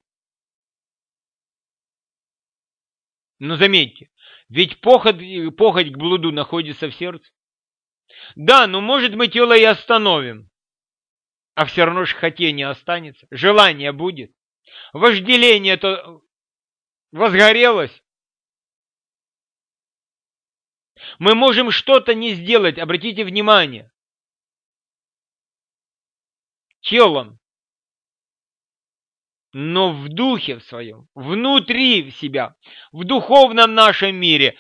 Но заметьте, ведь похоть, похоть к блуду находится в сердце. Да, ну может мы тело и остановим, а все равно же хотение останется, желание будет. Вожделение-то возгорелось. Мы можем что-то не сделать, обратите внимание, телом, но в духе в своем, внутри себя, в духовном нашем мире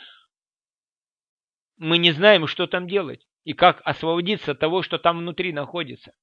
мы не знаем, что там делать и как освободиться от того, что там внутри находится.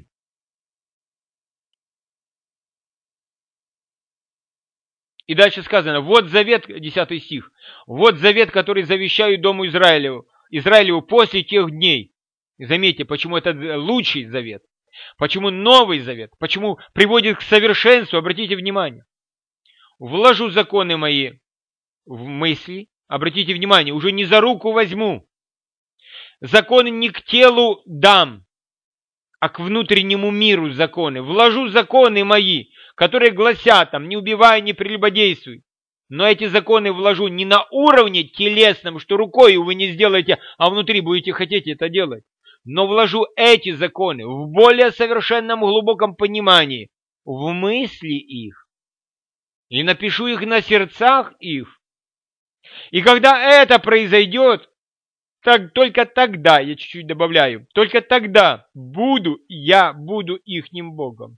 И дальше сказано, вот завет, десятый стих, вот завет, который завещаю дому Израилеву, Израилеву после тех дней. И заметьте, почему это лучший завет, почему новый завет, почему приводит к совершенству, обратите внимание. Вложу законы мои в мысли, обратите внимание, уже не за руку возьму. Законы не к телу дам, а к внутреннему миру законы. Вложу законы мои, которые гласят там, не убивай, не прелюбодействуй. Но эти законы вложу не на уровне телесном, что рукой вы не сделаете, а внутри будете хотеть это делать. Но вложу эти законы в более совершенном глубоком понимании, в мысли их. И напишу их на сердцах их. И когда это произойдет, так, только тогда, я чуть-чуть добавляю, только тогда буду я буду ихним Богом.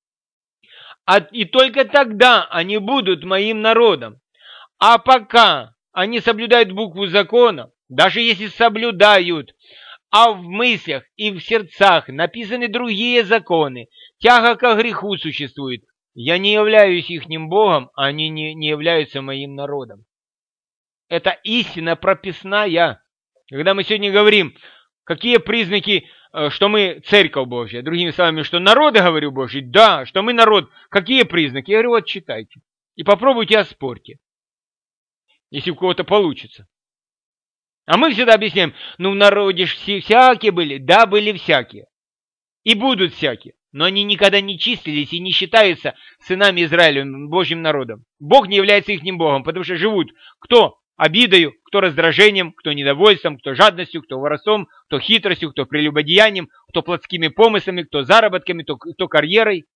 А, и только тогда они будут моим народом. А пока они соблюдают букву закона, даже если соблюдают, а в мыслях и в сердцах написаны другие законы, тяга ко греху существует, я не являюсь ихним Богом, а они не, не являются моим народом. Это истина прописная. Когда мы сегодня говорим, какие признаки, что мы церковь Божья, другими словами, что народ, я говорю, Божий, да, что мы народ, какие признаки? Я говорю, вот читайте. И попробуйте оспорьте, если у кого-то получится. А мы всегда объясняем, ну в народе ж все всякие были, да, были всякие. И будут всякие. Но они никогда не числились и не считаются сынами Израиля, Божьим народом. Бог не является ихним Богом, потому что живут кто? Обидою, кто раздражением, кто недовольством, кто жадностью, кто воровством, кто хитростью, кто прелюбодеянием, кто плотскими помыслами, кто заработками, кто, кто карьерой.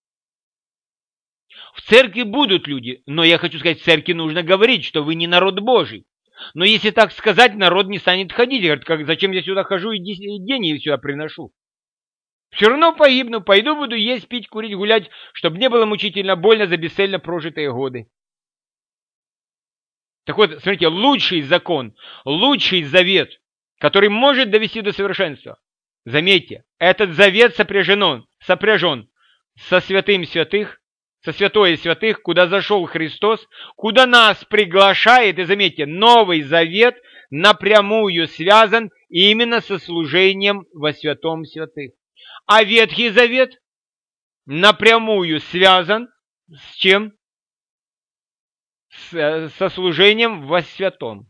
В церкви будут люди, но я хочу сказать, в церкви нужно говорить, что вы не народ Божий. Но если так сказать, народ не станет ходить. Говорит, как, зачем я сюда хожу и деньги сюда приношу? Все равно погибну, пойду буду есть, пить, курить, гулять, чтобы не было мучительно больно за бесцельно прожитые годы. Так вот, смотрите, лучший закон, лучший завет, который может довести до совершенства. Заметьте, этот завет сопряжен, сопряжен со святым святых, со святое святых, куда зашел Христос, куда нас приглашает, и заметьте, Новый Завет напрямую связан именно со служением во святом святых. А Ветхий Завет напрямую связан с чем? С, со служением во святом.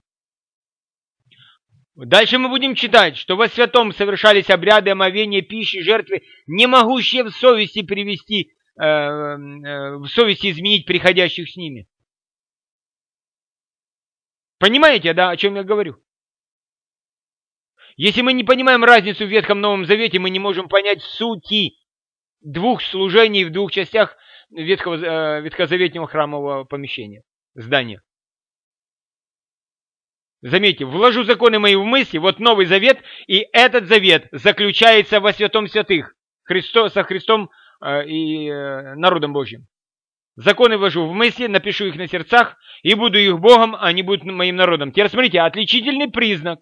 Дальше мы будем читать, что во святом совершались обряды омовения, пищи, жертвы, не могущие в совести привести, э, э, в совести изменить приходящих с ними. Понимаете, да, о чем я говорю? Если мы не понимаем разницу в Ветхом Новом Завете, мы не можем понять сути двух служений в двух частях ветхого, э, ветхозаветного храмового помещения, здания. Заметьте, вложу законы мои в мысли, вот Новый Завет, и этот завет заключается во святом святых, Христо, со Христом э, и э, народом Божьим. Законы вложу в мысли, напишу их на сердцах, и буду их Богом, а они будут моим народом. Теперь смотрите, отличительный признак,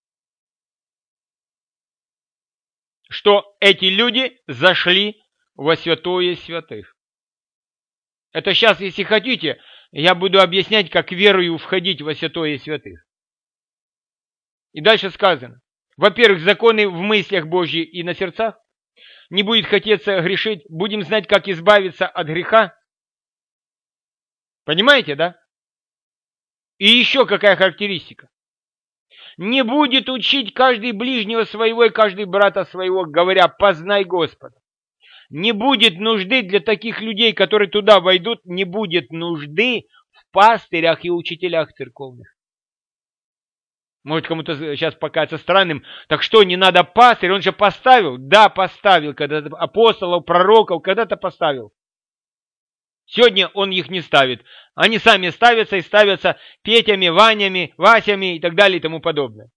что эти люди зашли во святое святых. Это сейчас, если хотите, я буду объяснять, как верою входить во святое святых. И дальше сказано. Во-первых, законы в мыслях Божьих и на сердцах. Не будет хотеться грешить. Будем знать, как избавиться от греха. Понимаете, да? И еще какая характеристика. Не будет учить каждый ближнего своего и каждый брата своего, говоря, познай Господа. Не будет нужды для таких людей, которые туда войдут, не будет нужды в пастырях и учителях церковных. Может, кому-то сейчас покажется странным. Так что, не надо пастырь? Он же поставил. Да, поставил когда-то апостолов, пророков, когда-то поставил. Сегодня он их не ставит. Они сами ставятся и ставятся Петями, Ванями, Васями и так далее и тому подобное.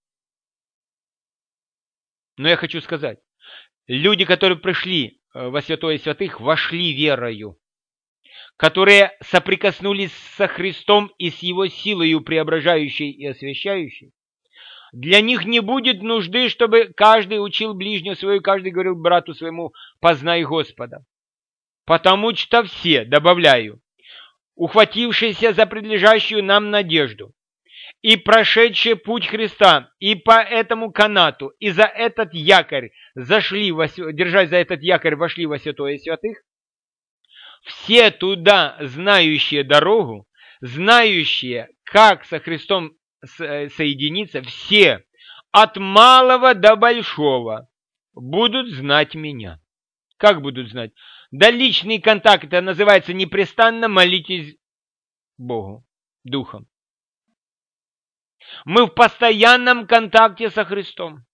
Но я хочу сказать, люди, которые пришли во святое святых, вошли верою, которые соприкоснулись со Христом и с Его силою преображающей и освящающей, для них не будет нужды, чтобы каждый учил ближнего своего, каждый говорил брату своему, познай Господа. Потому что все, добавляю, ухватившиеся за предлежащую нам надежду и прошедшие путь Христа, и по этому канату, и за этот якорь зашли, во, держась за этот якорь, вошли во святое святых, все туда знающие дорогу, знающие, как со Христом соединиться, все, от малого до большого, будут знать меня. Как будут знать? Да личный контакт, это называется непрестанно молитесь Богу, Духом. Мы в постоянном контакте со Христом.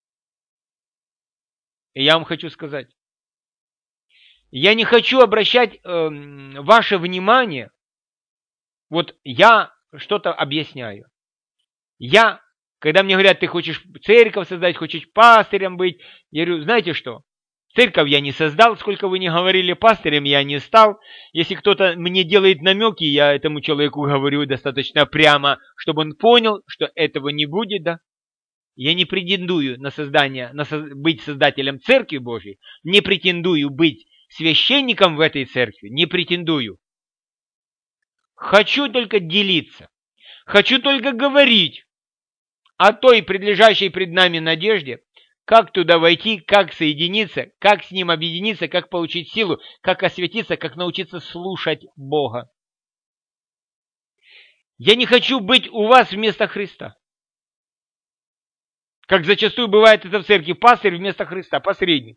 И я вам хочу сказать, я не хочу обращать э, ваше внимание, вот я что-то объясняю. Я, когда мне говорят, ты хочешь церковь создать, хочешь пастырем быть, я говорю, знаете что? Церковь я не создал, сколько вы не говорили, пастырем я не стал. Если кто-то мне делает намеки, я этому человеку говорю достаточно прямо, чтобы он понял, что этого не будет, да? Я не претендую на создание, на со, быть создателем Церкви Божьей, не претендую быть священником в этой церкви, не претендую. Хочу только делиться, хочу только говорить о той предлежащей пред нами надежде, как туда войти, как соединиться, как с Ним объединиться, как получить силу, как осветиться, как научиться слушать Бога. Я не хочу быть у вас вместо Христа. Как зачастую бывает это в церкви, пастырь вместо Христа, посредник.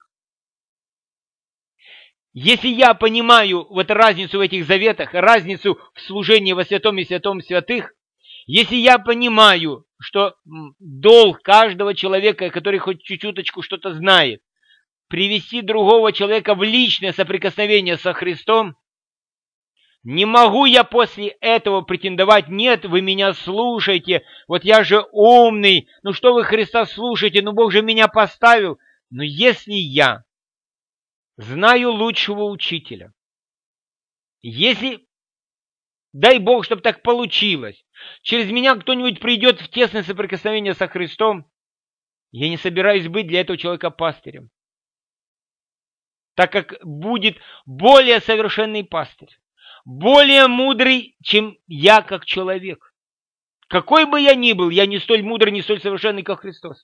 Если я понимаю вот разницу в этих заветах, разницу в служении во святом и святом святых, если я понимаю, что долг каждого человека, который хоть чуть-чуточку что-то знает, привести другого человека в личное соприкосновение со Христом, не могу я после этого претендовать, нет, вы меня слушаете, вот я же умный, ну что вы Христа слушаете, ну Бог же меня поставил. Но если я знаю лучшего учителя, если, дай Бог, чтобы так получилось, через меня кто-нибудь придет в тесное соприкосновение со Христом, я не собираюсь быть для этого человека пастырем, так как будет более совершенный пастырь, более мудрый, чем я как человек. Какой бы я ни был, я не столь мудрый, не столь совершенный, как Христос.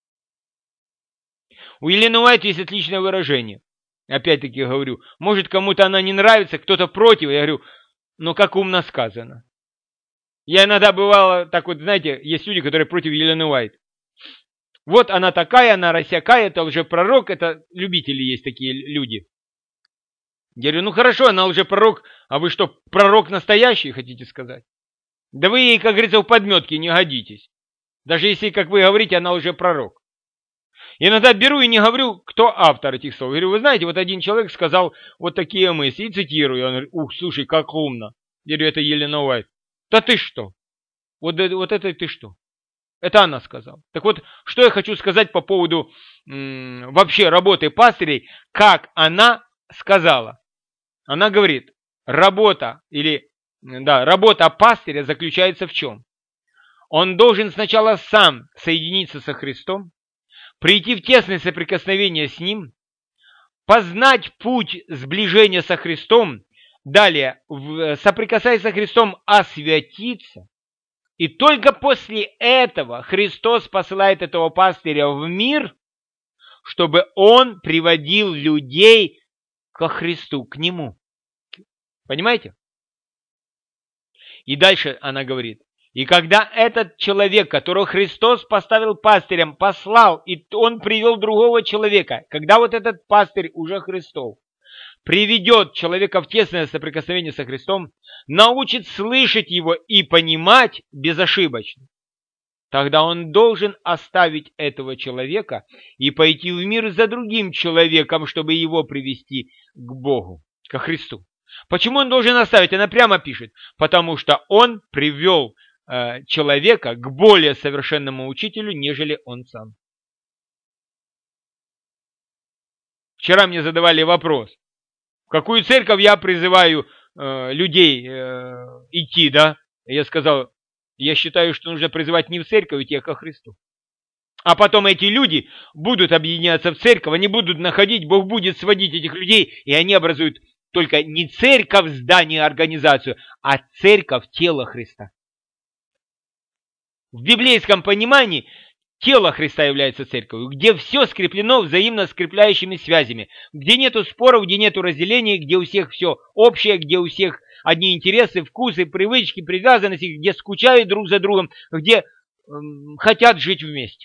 У Елены Уайт есть отличное выражение. Опять-таки говорю, может кому-то она не нравится, кто-то против. Я говорю, но как умно сказано. Я иногда бывало, так вот, знаете, есть люди, которые против Елены Уайт. Вот она такая, она рассякая, это лжепророк, это любители есть такие люди. Я говорю, ну хорошо, она лжепророк, а вы что, пророк настоящий, хотите сказать? Да вы ей, как говорится, в подметке не годитесь. Даже если, как вы говорите, она лжепророк. Иногда беру и не говорю, кто автор этих слов. Я говорю, вы знаете, вот один человек сказал вот такие мысли, и цитирую. Он говорит, ух, слушай, как умно. Я говорю, это Елена Уайт. Да ты что? Вот, вот это ты что? Это она сказала. Так вот, что я хочу сказать по поводу м, вообще работы пастырей, как она сказала. Она говорит, работа или да, работа пастыря заключается в чем? Он должен сначала сам соединиться со Христом, прийти в тесное соприкосновение с Ним, познать путь сближения со Христом, далее, в, соприкасаясь со Христом, освятиться. И только после этого Христос посылает этого пастыря в мир, чтобы он приводил людей ко Христу, к Нему. Понимаете? И дальше она говорит, и когда этот человек, которого Христос поставил пастырем, послал, и он привел другого человека, когда вот этот пастырь уже Христов, приведет человека в тесное соприкосновение со Христом, научит слышать его и понимать безошибочно, тогда он должен оставить этого человека и пойти в мир за другим человеком, чтобы его привести к Богу, ко Христу. Почему он должен оставить? Она прямо пишет. Потому что он привел э, человека к более совершенному учителю, нежели он сам. Вчера мне задавали вопрос. В какую церковь я призываю э, людей э, идти, да? Я сказал, я считаю, что нужно призывать не в церковь идти, а ко Христу. А потом эти люди будут объединяться в церковь, они будут находить, Бог будет сводить этих людей, и они образуют только не церковь, здание, организацию, а церковь тела Христа. В библейском понимании тело Христа является церковью, где все скреплено взаимно скрепляющими связями, где нету споров, где нету разделений, где у всех все общее, где у всех одни интересы, вкусы, привычки, привязанности, где скучают друг за другом, где эм, хотят жить вместе.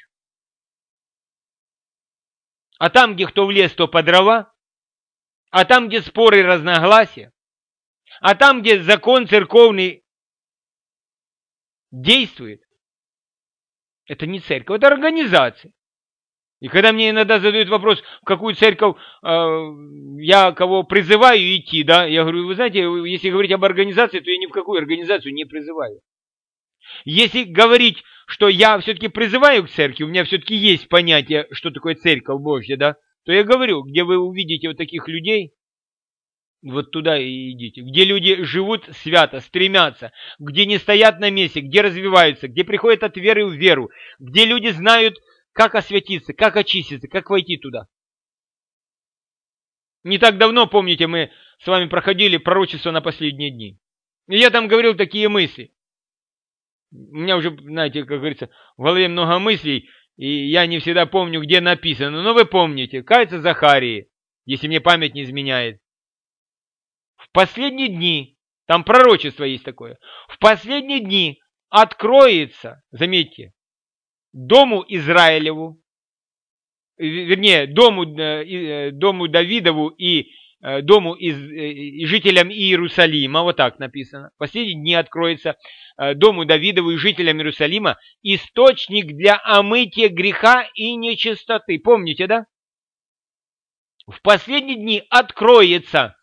А там, где кто в лес, то по дрова, а там, где споры и разногласия, а там, где закон церковный действует, это не церковь, это организация. И когда мне иногда задают вопрос, в какую церковь э, я кого призываю идти, да, я говорю, вы знаете, если говорить об организации, то я ни в какую организацию не призываю. Если говорить, что я все-таки призываю к церкви, у меня все-таки есть понятие, что такое церковь Божья, да, то я говорю, где вы увидите вот таких людей, вот туда и идите. Где люди живут свято, стремятся, где не стоят на месте, где развиваются, где приходят от веры в веру, где люди знают, как освятиться, как очиститься, как войти туда. Не так давно, помните, мы с вами проходили пророчество на последние дни. И я там говорил такие мысли. У меня уже, знаете, как говорится, в голове много мыслей, и я не всегда помню, где написано. Но вы помните, кажется, Захарии, если мне память не изменяет. В последние дни, там пророчество есть такое, в последние дни откроется, заметьте, дому Израилеву, вернее, дому, дому Давидову и дому из, и жителям Иерусалима, вот так написано. В последние дни откроется дому Давидову и жителям Иерусалима источник для омытия греха и нечистоты. Помните, да? В последние дни откроется.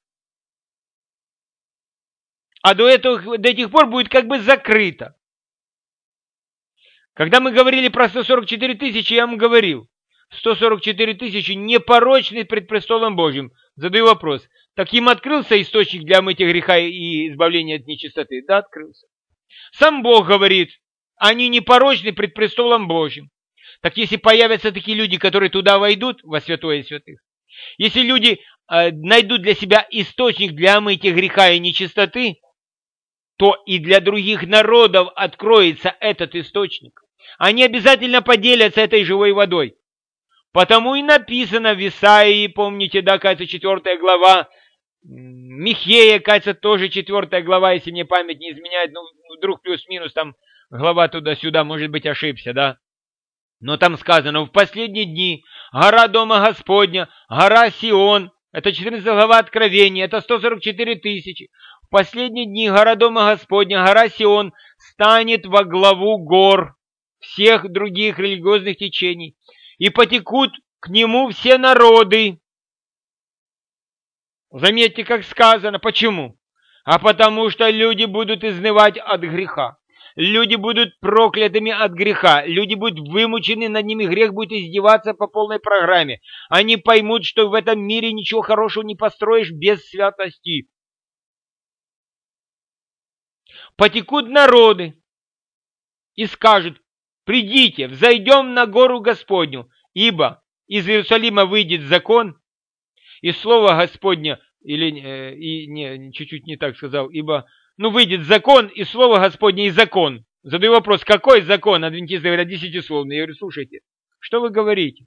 А до, этого, до этих пор будет как бы закрыто. Когда мы говорили про сто сорок четыре тысячи, я вам говорил, сто сорок четыре тысячи непорочны пред престолом Божьим. Задаю вопрос, так им открылся источник для омытия греха и избавления от нечистоты? Да, открылся. Сам Бог говорит, они непорочны пред престолом Божьим. Так если появятся такие люди, которые туда войдут, во святое святых, если люди э, найдут для себя источник для омытия греха и нечистоты, то и для других народов откроется этот источник. Они обязательно поделятся этой живой водой. Потому и написано в Исаии, помните, да, кажется, четвёртая глава, Михея, кажется, тоже четвёртая глава, если мне память не изменяет, ну, вдруг плюс-минус там глава туда-сюда, может быть, ошибся, да. Но там сказано, в последние дни гора Дома Господня, гора Сион, это четырнадцатая глава Откровения, это сто сорок четыре тысячи. В последние дни гора Дома Господня, гора Сион, станет во главу гор всех других религиозных течений, и потекут к нему все народы. Заметьте, как сказано. Почему? А потому что люди будут изнывать от греха. Люди будут проклятыми от греха. Люди будут вымучены, над ними грех будет издеваться по полной программе. Они поймут, что в этом мире ничего хорошего не построишь без святости. Потекут народы и скажут, придите, взойдем на гору Господню, ибо из Иерусалима выйдет закон, и слово Господне или э, и не, чуть-чуть не так сказал, ибо, ну, выйдет закон и слово Господне и закон. Задаю вопрос, какой закон? Адвентисты говорят, десятисловный. Я говорю, слушайте, что вы говорите?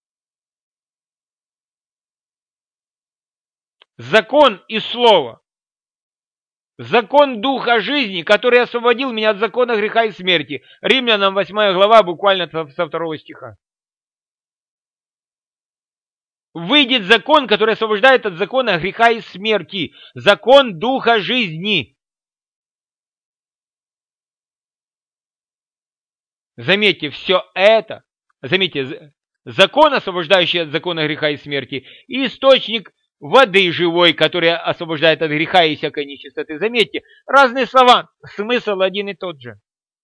Закон и слово. Закон Духа жизни, который освободил меня от закона греха и смерти. Римлянам восьмая глава, буквально со второго стиха. Выйдет закон, который освобождает от закона греха и смерти. Закон Духа жизни. Заметьте, все это, заметьте, закон, освобождающий от закона греха и смерти, и источник воды живой, которая освобождает от греха и всякой нечистоты. Заметьте, разные слова, смысл один и тот же.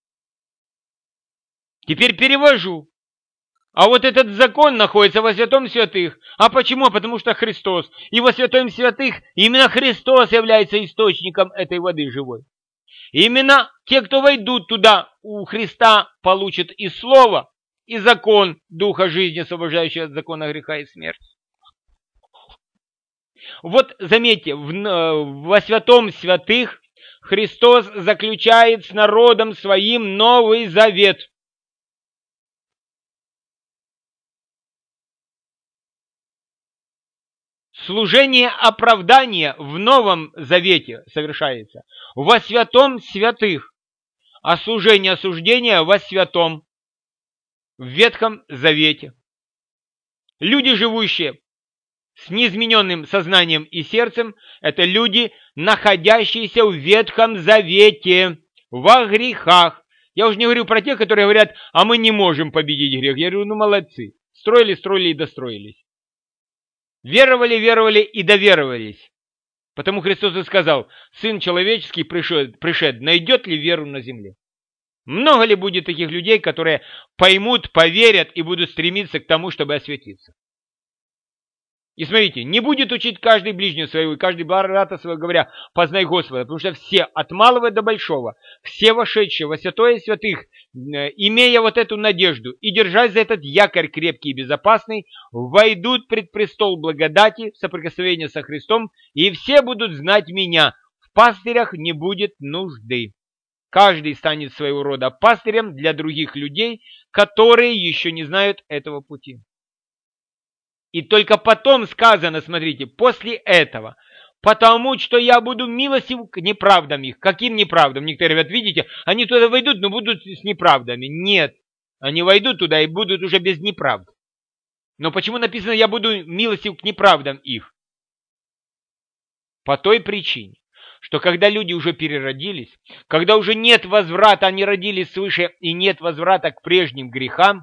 Теперь перевожу. А вот этот закон находится во святом святых. А почему? Потому что Христос. И во святом святых именно Христос является источником этой воды живой. Именно те, кто войдут туда, у Христа получат и слово, и закон Духа жизни, освобождающий от закона греха и смерти. Вот заметьте, в, во святом святых Христос заключает с народом своим Новый Завет. Служение оправдания в Новом Завете совершается во святом святых, а служение осуждения во святом, в Ветхом Завете. Люди, живущие с неизмененным сознанием и сердцем, это люди, находящиеся в Ветхом Завете, во грехах. Я уже не говорю про тех, которые говорят, а мы не можем победить грех. Я говорю, ну молодцы, строили, строили и достроились. Веровали, веровали и доверовались. Потому Христос и сказал, Сын Человеческий пришед, пришед, найдет ли веру на земле? Много ли будет таких людей, которые поймут, поверят и будут стремиться к тому, чтобы осветиться? И смотрите, не будет учить каждый ближнего своего и каждый брата своего, говоря, познай Господа, потому что все, от малого до большого, все вошедшие во святое святых, имея вот эту надежду и держась за этот якорь крепкий и безопасный, войдут пред престол благодати в соприкосновение со Христом, и все будут знать меня. В пастырях не будет нужды. Каждый станет своего рода пастырем для других людей, которые еще не знают этого пути. И только потом сказано, смотрите, после этого, потому что я буду милостив к неправдам их. Каким неправдам? Некоторые говорят, видите, они туда войдут, но будут с неправдами. Нет, они войдут туда и будут уже без неправд. Но почему написано, я буду милостив к неправдам их? По той причине, что когда люди уже переродились, когда уже нет возврата, они родились свыше и нет возврата к прежним грехам,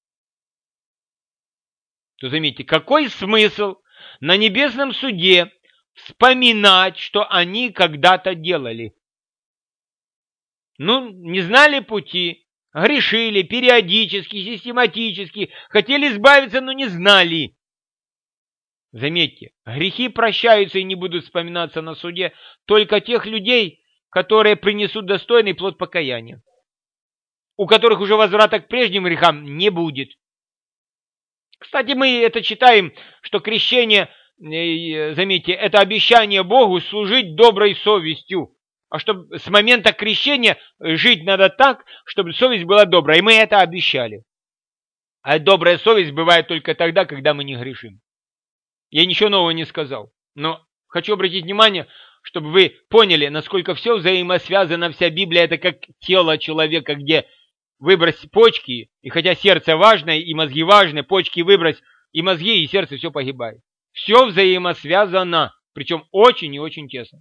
то заметьте, какой смысл на небесном суде вспоминать, что они когда-то делали? Ну, не знали пути, грешили периодически, систематически, хотели избавиться, но не знали. Заметьте, грехи прощаются и не будут вспоминаться на суде только тех людей, которые принесут достойный плод покаяния, у которых уже возврата к прежним грехам не будет. Кстати, мы это читаем, что крещение, заметьте, это обещание Богу служить доброй совестью. А чтобы с момента крещения жить надо так, чтобы совесть была добрая. И мы это обещали. А добрая совесть бывает только тогда, когда мы не грешим. Я ничего нового не сказал. Но хочу обратить внимание, чтобы вы поняли, насколько все взаимосвязано. Вся Библия это как тело человека, где выбрось почки, и хотя сердце важное, и мозги важны, почки выбрось, и мозги, и сердце, все погибает. Все взаимосвязано, причем очень и очень тесно.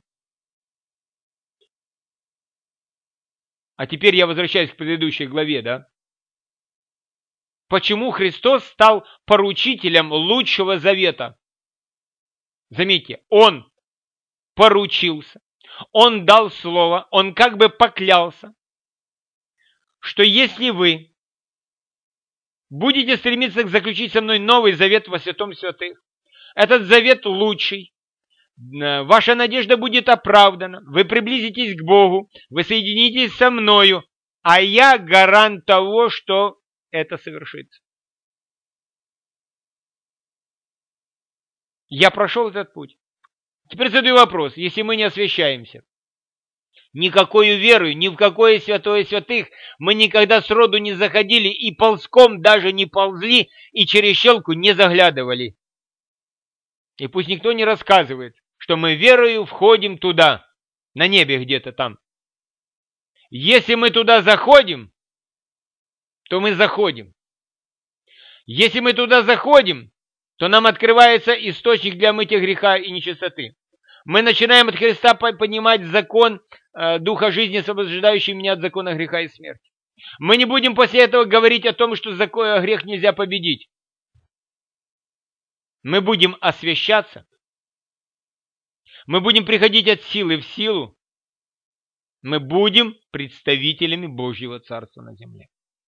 А теперь я возвращаюсь к предыдущей главе, да? Почему Христос стал поручителем лучшего завета? Заметьте, Он поручился, Он дал слово, Он как бы поклялся, что если вы будете стремиться заключить со мной новый завет во святом святых, этот завет лучший, ваша надежда будет оправдана, вы приблизитесь к Богу, вы соединитесь со мною, а я гарант того, что это совершится. Я прошел этот путь. Теперь задаю вопрос, если мы не освящаемся, никакую веру, ни в какое святое святых мы никогда сроду не заходили и ползком даже не ползли и через щелку не заглядывали. И пусть никто не рассказывает, что мы верою входим туда, на небе где-то там. Если мы туда заходим, то мы заходим. Если мы туда заходим, то нам открывается источник для мытья греха и нечистоты. Мы начинаем от Христа понимать закон э, Духа жизни, освобождающий меня от закона греха и смерти. Мы не будем после этого говорить о том, что закон, грех нельзя победить. Мы будем освящаться. Мы будем приходить от силы в силу. Мы будем представителями Божьего Царства на земле.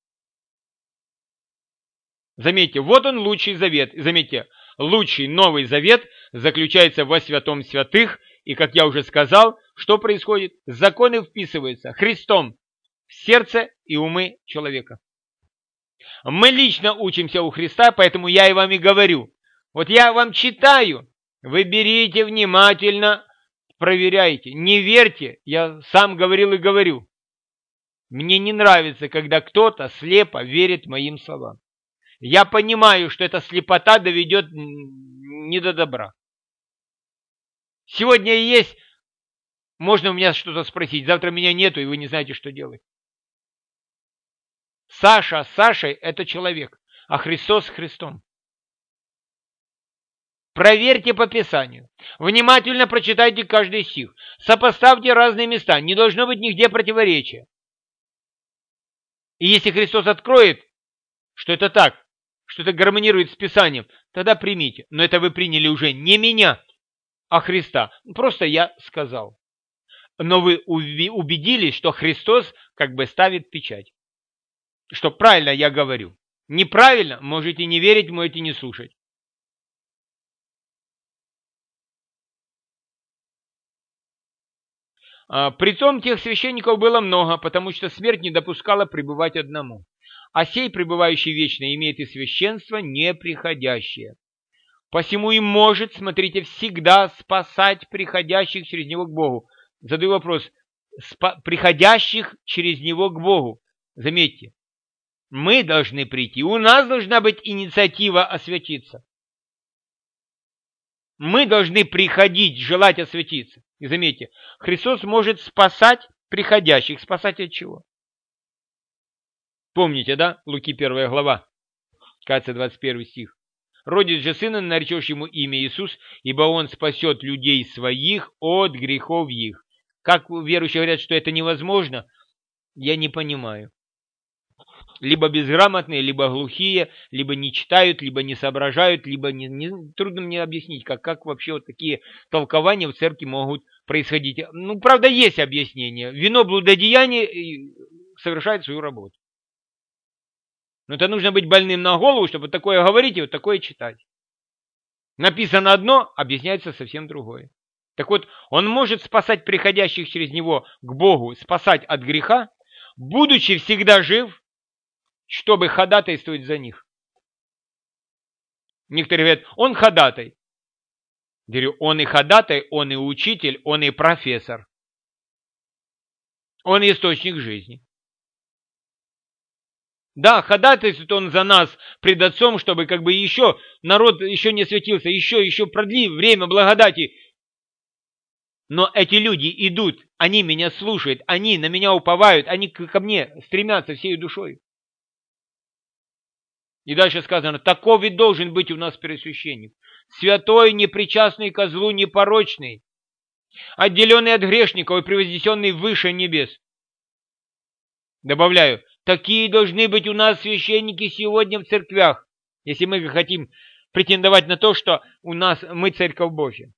Заметьте, вот он лучший завет. Заметьте, лучший Новый Завет заключается во святом святых. И, как я уже сказал, что происходит? Законы вписываются Христом в сердце и умы человека. Мы лично учимся у Христа, поэтому я и вам и говорю. Вот я вам читаю, вы берите внимательно, проверяйте. Не верьте, я сам говорил и говорю. Мне не нравится, когда кто-то слепо верит моим словам. Я понимаю, что эта слепота доведет не до добра. Сегодня есть, можно у меня что-то спросить, завтра меня нету, и вы не знаете, что делать. Саша с Сашей – это человек, а Христос с Христом. Проверьте по Писанию. Внимательно прочитайте каждый стих. Сопоставьте разные места. Не должно быть нигде противоречия. И если Христос откроет, что это так, что это гармонирует с Писанием, тогда примите. Но это вы приняли уже не меня, а Христа. Просто я сказал. Но вы убедились, что Христос как бы ставит печать. Что правильно я говорю. Неправильно, можете не верить, можете не слушать. Притом тех священников было много, потому что смерть не допускала пребывать одному. А сей, пребывающий вечно, имеет и священство неприходящее. Посему и может, смотрите, всегда спасать приходящих через него к Богу. Задаю вопрос. Приходящих через него к Богу. Заметьте, мы должны прийти. У нас должна быть инициатива освятиться. Мы должны приходить, желать освятиться. И заметьте, Христос может спасать приходящих. Спасать от чего? Помните, да? Луки первая глава, кажется, двадцать первый стих. «Родит же сына, наречешь ему имя Иисус, ибо он спасет людей своих от грехов их». Как верующие говорят, что это невозможно, я не понимаю. Либо безграмотные, либо глухие, либо не читают, либо не соображают, либо не, не, трудно мне объяснить, как, как вообще вот такие толкования в церкви могут происходить. Ну, правда, есть объяснение. Вино блудодеяния совершает свою работу. Но это нужно быть больным на голову, чтобы такое говорить и вот такое читать. Написано одно, объясняется совсем другое. Так вот, он может спасать приходящих через него к Богу, спасать от греха, будучи всегда жив, чтобы ходатайствовать за них. Некоторые говорят, он ходатай. Говорю, он и ходатай, он и учитель, он и профессор. Он источник жизни. Да, ходатайствует он за нас пред Отцом, чтобы как бы еще народ еще не освятился, еще, еще продли время благодати. Но эти люди идут, они меня слушают, они на меня уповают, они ко мне стремятся всей душой. И дальше сказано, таков и должен быть у нас первосвященник. Святой, непричастный ко злу, непорочный, отделенный от грешников и превознесенный выше небес. Добавляю, такие должны быть у нас священники сегодня в церквях, если мы хотим претендовать на то, что у нас мы церковь Божья.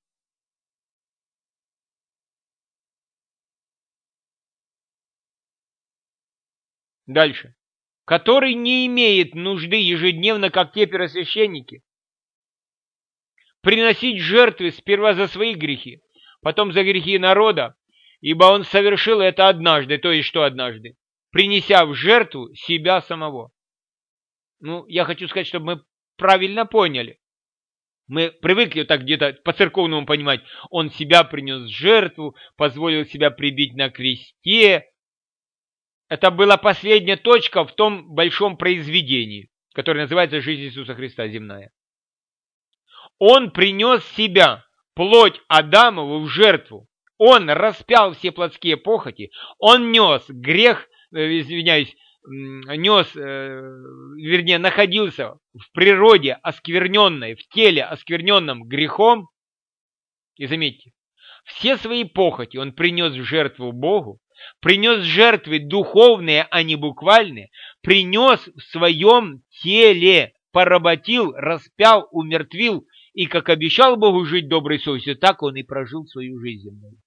Дальше. Который не имеет нужды ежедневно, как те первосвященники, приносить жертвы сперва за свои грехи, потом за грехи народа, ибо он совершил это однажды, то есть что однажды? Принеся в жертву себя самого. Ну, я хочу сказать, чтобы мы правильно поняли. Мы привыкли так где-то по-церковному понимать. Он себя принес в жертву, позволил себя прибить на кресте. Это была последняя точка в том большом произведении, которое называется «Жизнь Иисуса Христа земная». Он принес себя, плоть Адамову, в жертву. Он распял все плотские похоти. Он нес грех, извиняюсь, нес, вернее, находился в природе оскверненной, в теле оскверненном грехом. И заметьте, все свои похоти он принес в жертву Богу, принес жертвы духовные, а не буквальные, принес в своем теле, поработил, распял, умертвил, и как обещал Богу жить доброй совестью, так он и прожил свою жизнь земную.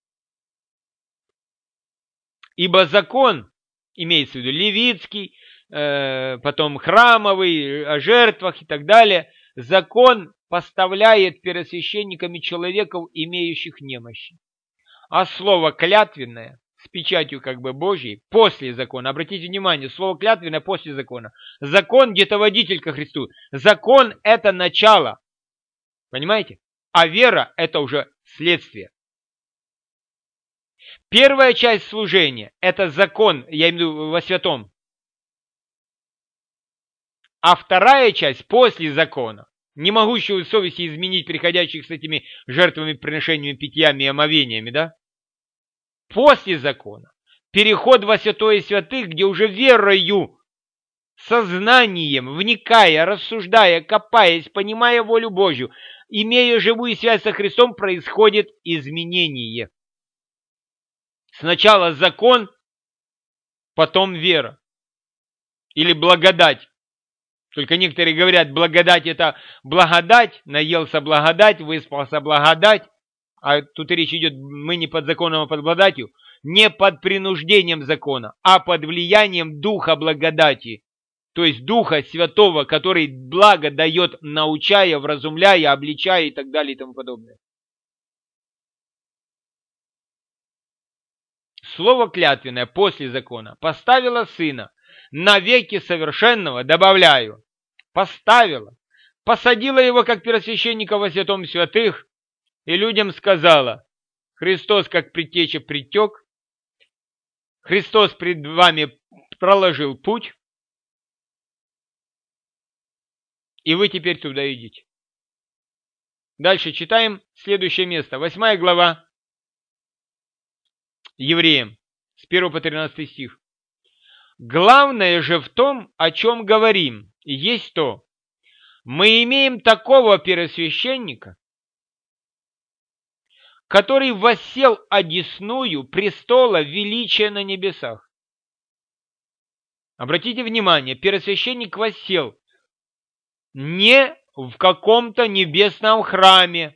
Ибо закон, имеется в виду левитский, э, потом храмовый, о жертвах и так далее, закон поставляет первосвященниками человеков, имеющих немощи. А слово клятвенное, с печатью как бы Божьей, после закона. Обратите внимание, слово клятвенное после закона. Закон где-то водитель ко Христу. Закон – это начало. Понимаете? А вера – это уже следствие. Первая часть служения – это закон, я имею в виду во святом. А вторая часть после закона, не могущего совести изменить приходящих с этими жертвами, приношениями, питьями и омовениями, да? После закона. Переход во святое святых, где уже верою, сознанием, вникая, рассуждая, копаясь, понимая волю Божью, имея живую связь со Христом, происходит изменение. Сначала закон, потом вера. Или благодать. Только некоторые говорят, благодать это благодать, наелся благодать, выспался благодать. А тут речь идет, мы не под законом, а под благодатью. Не под принуждением закона, а под влиянием Духа благодати. То есть Духа Святого, который благо дает, научая, вразумляя, обличая и так далее и тому подобное. Слово клятвенное после закона поставило сына, навеки совершенного, добавляю, поставила, посадила его как первосвященника во святом святых, и людям сказала: Христос как предтеча притек, Христос пред вами проложил путь, и вы теперь туда идите. Дальше читаем следующее место. Восьмая глава Евреям, с первого по тринадцатый стих. Главное же в том, о чем говорим, есть то: мы имеем такого первосвященника, который воссел одесную престола величия на небесах. Обратите внимание, первосвященник воссел не в каком-то небесном храме.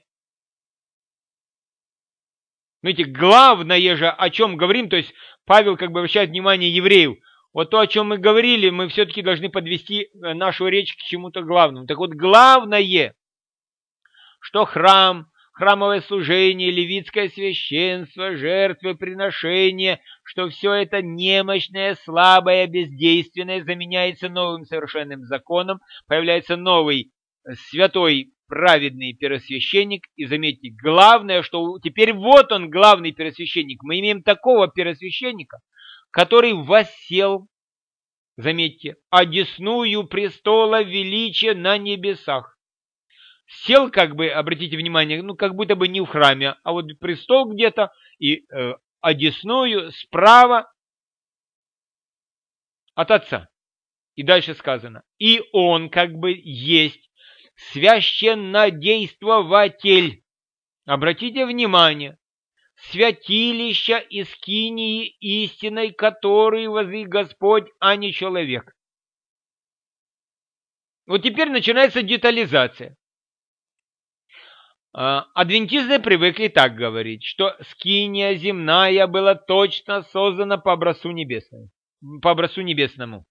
Знаете, главное же, о чем говорим, то есть Павел как бы обращает внимание евреев, вот то, о чем мы говорили, мы все-таки должны подвести нашу речь к чему-то главному. Так вот, главное, что храм, храмовое служение, левитское священство, жертвы, приношения, что все это немощное, слабое, бездейственное заменяется новым совершенным законом, появляется новый святой, праведный первосвященник. И заметьте, главное, что теперь вот он, главный первосвященник. Мы имеем такого первосвященника, который воссел, заметьте, одесную престола величия на небесах. Сел, как бы, обратите внимание, ну, как будто бы не в храме, а вот престол где-то, и э, одесную справа от Отца. И дальше сказано: и он, как бы, есть священнодействователь. Обратите внимание, святилища и скинии истиной, который возвик Господь, а не человек. Вот теперь начинается детализация. Адвентисты привыкли так говорить, что скиния земная была точно создана по образцу небесному. По образцу небесному.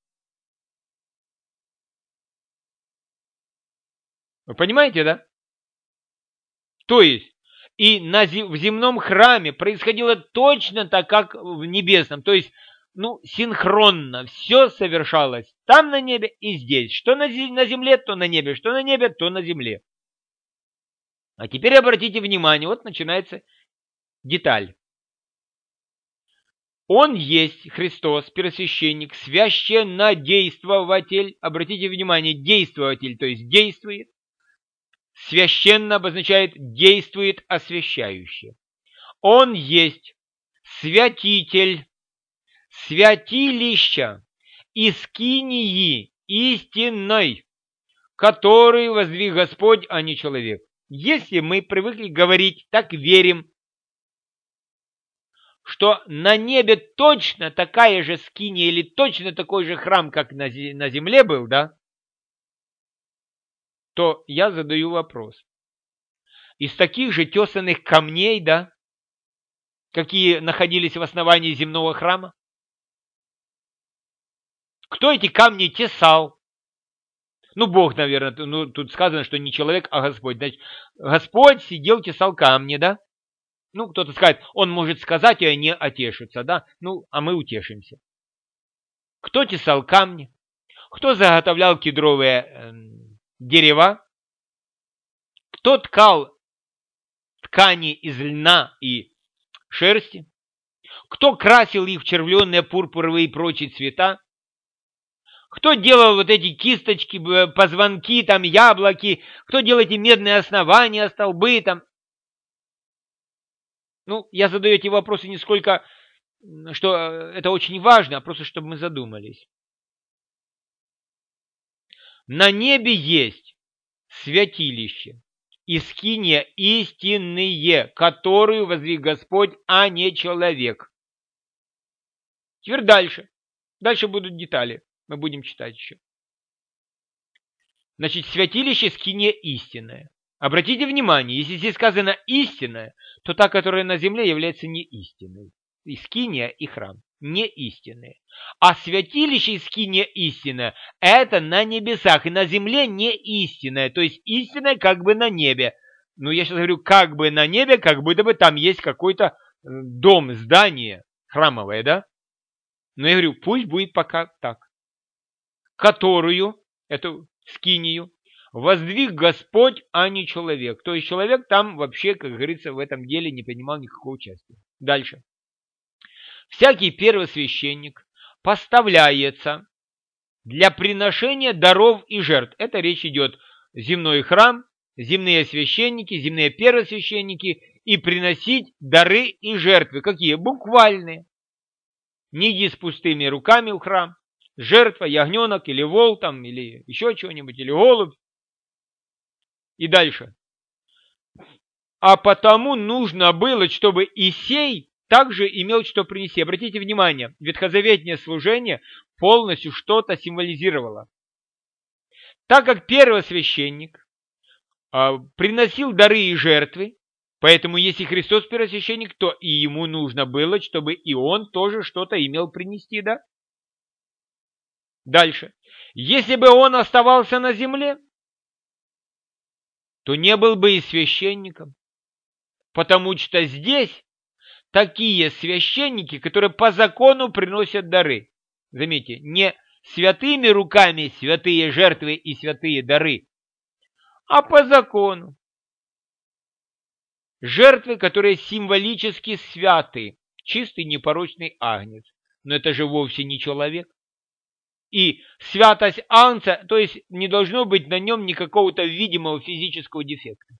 Вы понимаете, да? То есть, и на, в земном храме происходило точно так, как в небесном. То есть, ну, синхронно. Все совершалось там на небе и здесь. Что на, на земле, то на небе. Что на небе, то на земле. А теперь обратите внимание, вот начинается деталь. Он есть Христос, первосвященник, священнодействователь. Обратите внимание, действователь, то есть действует. Священно обозначает действует освящающе. Он есть святитель, святилища и скинии истинной, который воздвиг Господь, а не человек. Если мы привыкли говорить, так верим, что на небе точно такая же скиния или точно такой же храм, как на земле был, да, то я задаю вопрос. Из таких же тесанных камней, да, какие находились в основании земного храма, кто эти камни тесал? Ну, Бог, наверное, ну, тут сказано, что не человек, а Господь. Значит, Господь сидел, тесал камни, да? Ну, кто-то скажет, он может сказать, и они отешатся, да? Ну, а мы утешимся. Кто тесал камни? Кто заготовлял кедровые э, дерева? Кто ткал ткани из льна и шерсти? Кто красил их в червленые, пурпуровые и прочие цвета? Кто делал вот эти кисточки, позвонки, там, яблоки? Кто делал эти медные основания, столбы, там? Ну, я задаю эти вопросы не сколько, что это очень важно, а просто чтобы мы задумались. На небе есть святилище и скиния истинные, которую воздвиг Господь, а не человек. Теперь дальше. Дальше будут детали. Мы будем читать еще. Значит, святилище, скиния истинная. Обратите внимание, если здесь сказано истинная, то та, которая на земле, является не истинной. И скиния, и храм не истинные. А святилище и скиния истинная – это на небесах, и на земле не истинная. То есть истинная как бы на небе. Ну, я сейчас говорю, как бы на небе, как будто бы там есть какой-то дом, здание храмовое, да? Но я говорю, пусть будет пока так. Которую, эту скинию, воздвиг Господь, а не человек. То есть человек там вообще, как говорится, в этом деле не принимал никакого участия. Дальше. Всякий первосвященник поставляется для приношения даров и жертв. Это речь идет земной храм, земные священники, земные первосвященники, и приносить дары и жертвы. Какие? Буквальные. Не иди с пустыми руками в храм. Жертва, ягненок или вол там, или еще чего-нибудь, или голубь. И дальше. А потому нужно было, чтобы и сей также имел что принести. Обратите внимание, ветхозаветное служение полностью что-то символизировало. Так как первосвященник а, приносил дары и жертвы, поэтому если Христос первосвященник, то и ему нужно было, чтобы и он тоже что-то имел принести, да? Дальше. Если бы он оставался на земле, то не был бы и священником, потому что здесь такие священники, которые по закону приносят дары. Заметьте, не святыми руками святые жертвы и святые дары, а по закону. Жертвы, которые символически святы, чистый непорочный агнец. Но это же вовсе не человек. И святость агнца, то есть не должно быть на нем никакого-то видимого физического дефекта.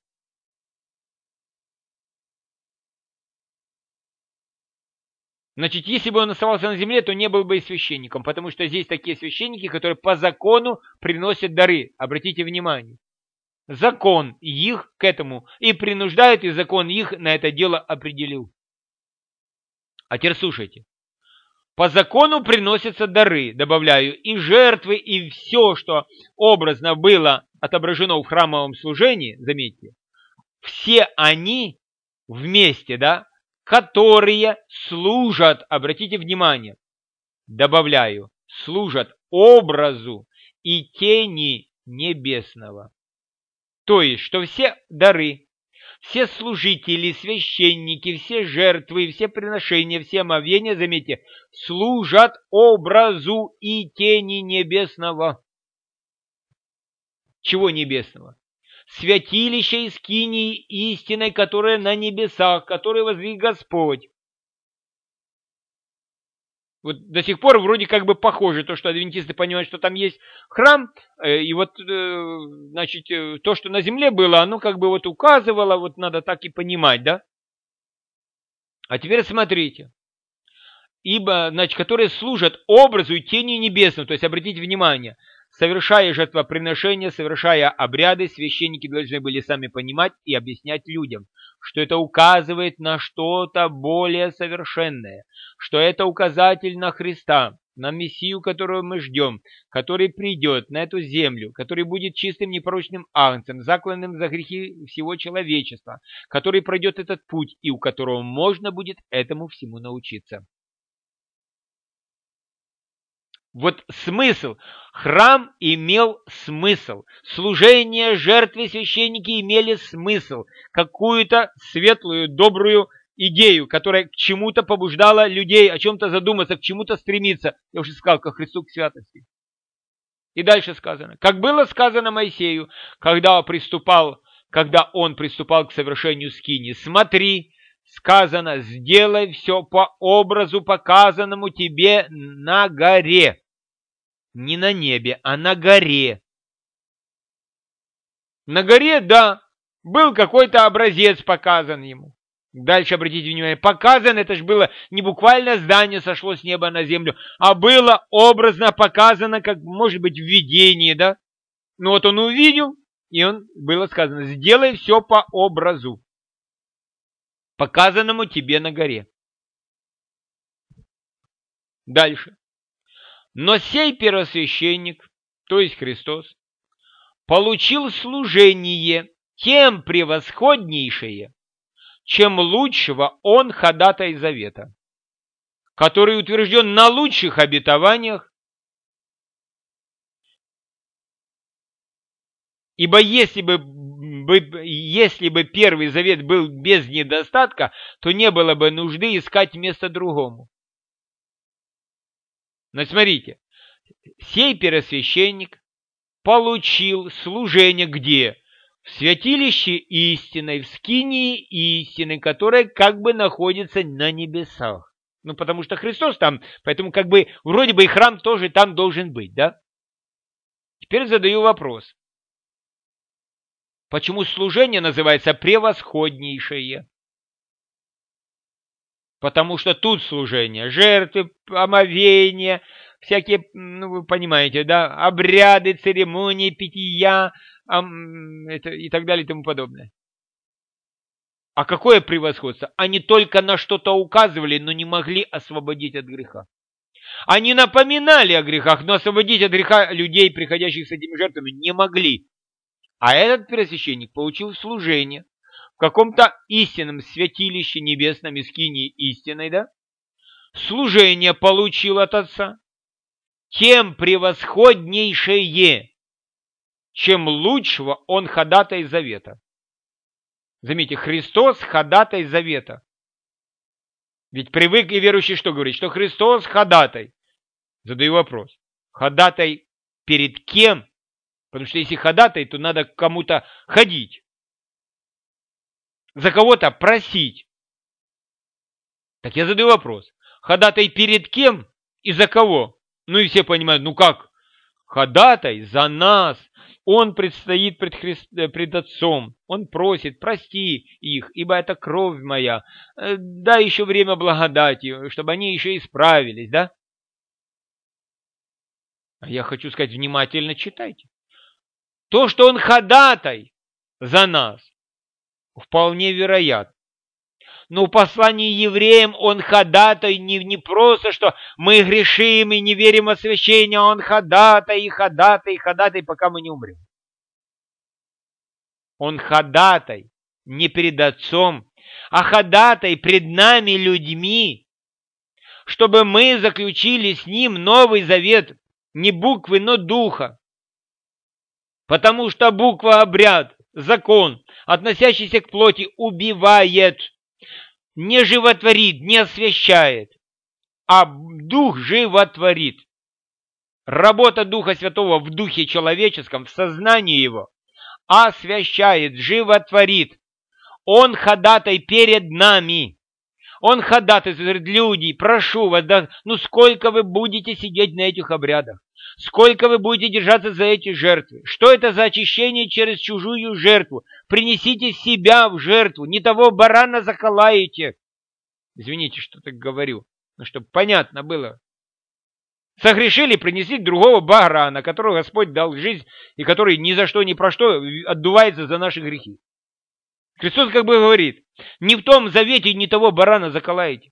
Значит, если бы он оставался на земле, то не был бы и священником, потому что здесь такие священники, которые по закону приносят дары. Обратите внимание. Закон их к этому и принуждает, и закон их на это дело определил. А теперь слушайте. По закону приносятся дары, добавляю, и жертвы, и все, что образно было отображено в храмовом служении, заметьте, все они вместе, да, которые служат, обратите внимание, добавляю, служат образу и тени небесного. То есть, что все дары, все служители, священники, все жертвы, все приношения, все омовения, заметьте, служат образу и тени небесного. Чего небесного? святилище и скинии истиной, которая на небесах, которую воздвиг Господь. Вот до сих пор вроде как бы похоже то, что адвентисты понимают, что там есть храм, и вот, значит, то, что на земле было, оно как бы вот указывало, вот надо так и понимать, да? А теперь смотрите. Ибо, значит, которые служат образу и тени небесному, то есть обратите внимание, совершая жертвоприношения, совершая обряды, священники должны были сами понимать и объяснять людям, что это указывает на что-то более совершенное, что это указатель на Христа, на Мессию, которого мы ждем, который придет на эту землю, который будет чистым непорочным агнцем, закланным за грехи всего человечества, который пройдет этот путь и у которого можно будет этому всему научиться. Вот смысл. Храм имел смысл. Служение, жертвы, священники имели смысл. Какую-то светлую, добрую идею, которая к чему-то побуждала людей о чем-то задуматься, к чему-то стремиться. Я уже сказал, ко Христу, к святости. И дальше сказано. Как было сказано Моисею, когда приступал, когда он приступал к совершению скинии. Смотри, сказано, сделай все по образу, показанному тебе на горе. Не на небе, а на горе. На горе, да, был какой-то образец показан ему. Дальше обратите внимание, показан, это же было не буквально здание сошло с неба на землю, а было образно показано, как может быть в видении, да. Ну вот он увидел, и он, было сказано, сделай все по образу, показанному тебе на горе. Дальше. Но сей первосвященник, то есть Христос, получил служение тем превосходнейшее, чем лучшего он ходатай завета, который утвержден на лучших обетованиях. Ибо если бы, если бы первый завет был без недостатка, то не было бы нужды искать место другому. Но смотрите, сей первосвященник получил служение где? В святилище истиной, в скинии истины, которая как бы находится на небесах. Ну, потому что Христос там, поэтому как бы вроде бы и храм тоже там должен быть, да? Теперь задаю вопрос. Почему служение называется превосходнейшее? Потому что тут служение, жертвы, омовения, всякие, ну вы понимаете, да, обряды, церемонии, питья ам, это, и так далее и тому подобное. А какое превосходство? Они только на что-то указывали, но не могли освободить от греха. Они напоминали о грехах, но освободить от греха людей, приходящих с этими жертвами, не могли. А этот первосвященник получил служение в каком-то истинном святилище небесном, скинии истиной, да? Служение получил от Отца, тем превосходнейшее, чем лучшего он ходатай завета. Заметьте, Христос ходатай завета. Ведь привык и верующий что говорит? Что Христос ходатай. Задаю вопрос. Ходатай перед кем? Потому что если ходатай, то надо к кому-то ходить. За кого-то просить. Так я задаю вопрос. Ходатай перед кем и за кого? Ну и все понимают, ну как? Ходатай за нас. Он предстоит пред, Христ... пред Отцом. Он просит, прости их, ибо это кровь моя. Дай еще время благодати, чтобы они еще исправились, да? А я хочу сказать, внимательно читайте. То, что он ходатай за нас, вполне вероятно. Но в послании евреям он ходатай не, не просто, что мы грешим и не верим в освящение, а он ходатай и ходатай и ходатай, пока мы не умрем. Он ходатай не перед Отцом, а ходатай пред нами людьми, чтобы мы заключили с ним новый завет, не буквы, но духа. Потому что буква обряд, закон, относящийся к плоти, убивает, не животворит, не освящает, а дух животворит. Работа Духа Святого в духе человеческом, в сознании его, освящает, животворит. Он ходатай перед нами. Он ходатай, говорит, люди, прошу вас, да, ну сколько вы будете сидеть на этих обрядах? Сколько вы будете держаться за эти жертвы? Что это за очищение через чужую жертву? Принесите себя в жертву, не того барана заколаете. Извините, что так говорю, но чтобы понятно было. Согрешили, принесли другого барана, которого Господь дал жизнь, и который ни за что, ни про что отдувается за наши грехи. Христос как бы говорит, не в том завете, не того барана заколаете.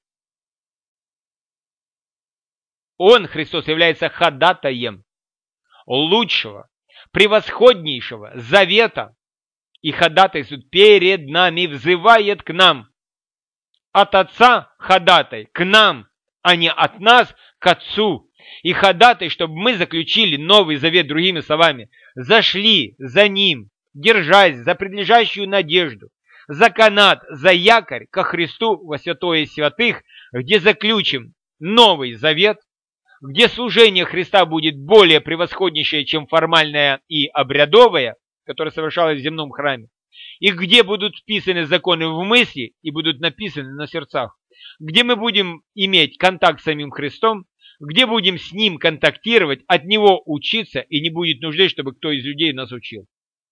Он, Христос, является ходатаем лучшего, превосходнейшего завета и ходатайствует перед нами, взывает к нам. От Отца ходатай к нам, а не от нас к Отцу. И ходатай, чтобы мы заключили новый завет, другими словами, зашли за Ним, держась за предлежащую надежду, за канат, за якорь ко Христу во святое святых, где заключим новый завет, где служение Христа будет более превосходнейшее, чем формальное и обрядовое, которое совершалось в земном храме, и где будут вписаны законы в мысли и будут написаны на сердцах, где мы будем иметь контакт с самим Христом, где будем с Ним контактировать, от Него учиться, и не будет нужды, чтобы кто из людей нас учил.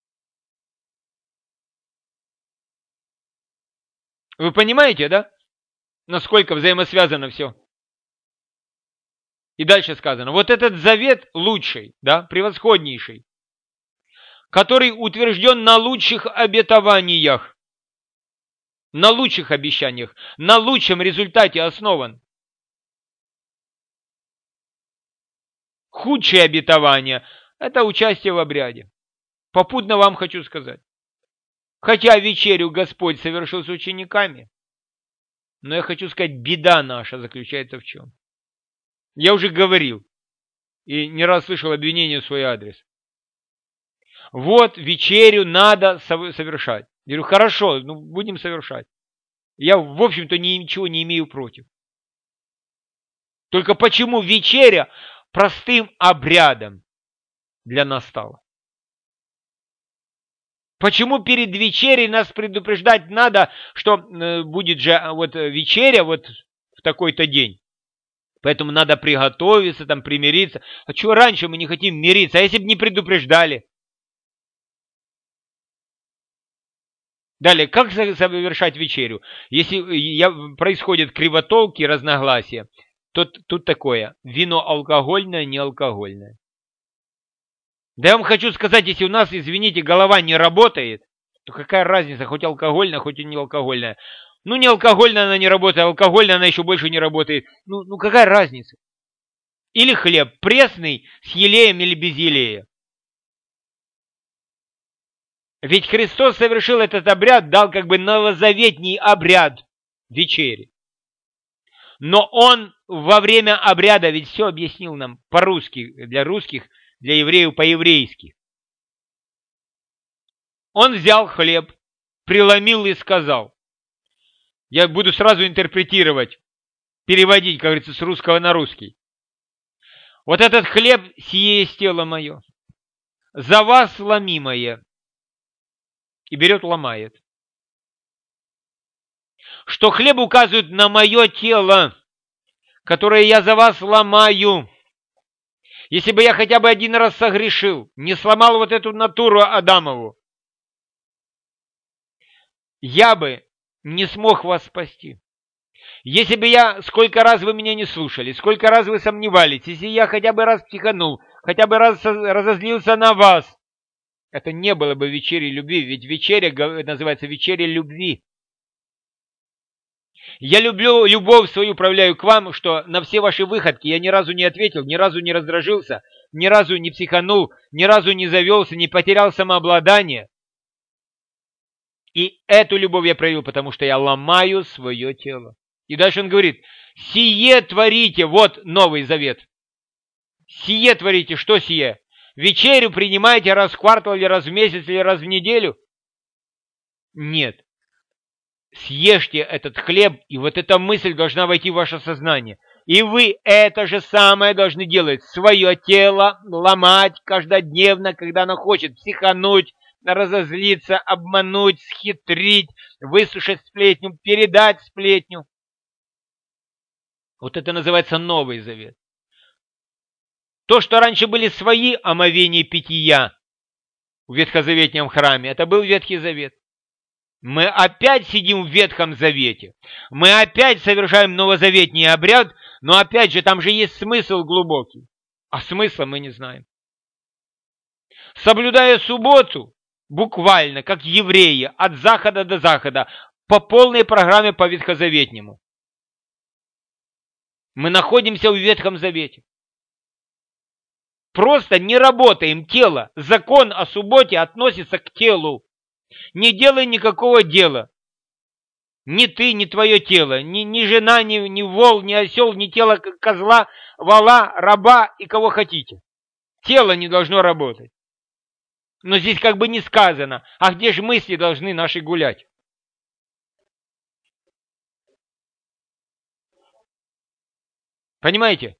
Вы понимаете, да? Насколько взаимосвязано все? И дальше сказано, вот этот завет лучший, да, превосходнейший, который утвержден на лучших обетованиях, на лучших обещаниях, на лучшем результате основан. Худшие обетования – это участие в обряде. Попутно вам хочу сказать. Хотя вечерю Господь совершил с учениками, но я хочу сказать, беда наша заключается в чем? Я уже говорил и не раз слышал обвинения в свой адрес. Вот вечерю надо совершать. Я говорю, хорошо, ну будем совершать. Я, в общем-то, ничего не имею против. Только почему вечеря простым обрядом для нас стала? Почему перед вечерей нас предупреждать надо, что э, будет же вот вечеря вот в такой-то день? Поэтому надо приготовиться, там примириться. А чего раньше мы не хотим мириться? А если бы не предупреждали? Далее, как совершать вечерю? Если я, происходят кривотолки, разногласия, то тут такое, вино алкогольное, не алкогольное. Да я вам хочу сказать, если у нас, извините, голова не работает, то какая разница, хоть алкогольная, хоть и не алкогольная. Ну, не алкогольная она не работает, а алкогольная она еще больше не работает. Ну, ну какая разница? Или хлеб пресный с елеем или без елея. Ведь Христос совершил этот обряд, дал как бы новозаветний обряд вечери. Но Он во время обряда ведь все объяснил нам по-русски, для русских, для евреев по-еврейски. Он взял хлеб, преломил и сказал. Я буду сразу интерпретировать, переводить, как говорится, с русского на русский. Вот этот хлеб, сие есть тело мое, за вас ломимое. И берет, ломает. Что хлеб указывает на мое тело, которое я за вас ломаю. Если бы я хотя бы один раз согрешил, не сломал вот эту натуру Адамову, я бы не смог вас спасти. Если бы я, сколько раз вы меня не слушали, сколько раз вы сомневались, если я хотя бы раз психанул, хотя бы раз разозлился на вас, это не было бы вечерей любви, ведь вечеря называется вечеря любви. Я люблю, любовь свою проявляю к вам, что на все ваши выходки я ни разу не ответил, ни разу не раздражился, ни разу не психанул, ни разу не завелся, не потерял самообладание. И эту любовь я проявил, потому что я ломаю свое тело. И дальше он говорит, сие творите, вот Новый Завет. Сие творите, что сие? Вечерю принимаете раз в квартал, или раз в месяц, или раз в неделю? Нет. Съешьте этот хлеб, и вот эта мысль должна войти в ваше сознание. И вы это же самое должны делать. Свое тело ломать каждодневно, когда оно хочет психануть, разозлиться, обмануть, схитрить, выслушать сплетню, передать сплетню. Вот это называется Новый Завет. То, что раньше были свои омовения питья в ветхозаветнем храме, это был Ветхий Завет. Мы опять сидим в Ветхом Завете. Мы опять совершаем новозаветний обряд, но опять же там же есть смысл глубокий. А смысла мы не знаем. Соблюдая субботу, буквально, как евреи, от захода до захода, по полной программе по ветхозаветнему, мы находимся в Ветхом Завете. Просто не работаем тело. Закон о субботе относится к телу. Не делай никакого дела. Ни ты, ни твое тело, ни, ни жена, ни, ни вол, ни осел, ни тело козла, вола, раба и кого хотите. Тело не должно работать. Но здесь как бы не сказано, а где же мысли должны наши гулять? Понимаете?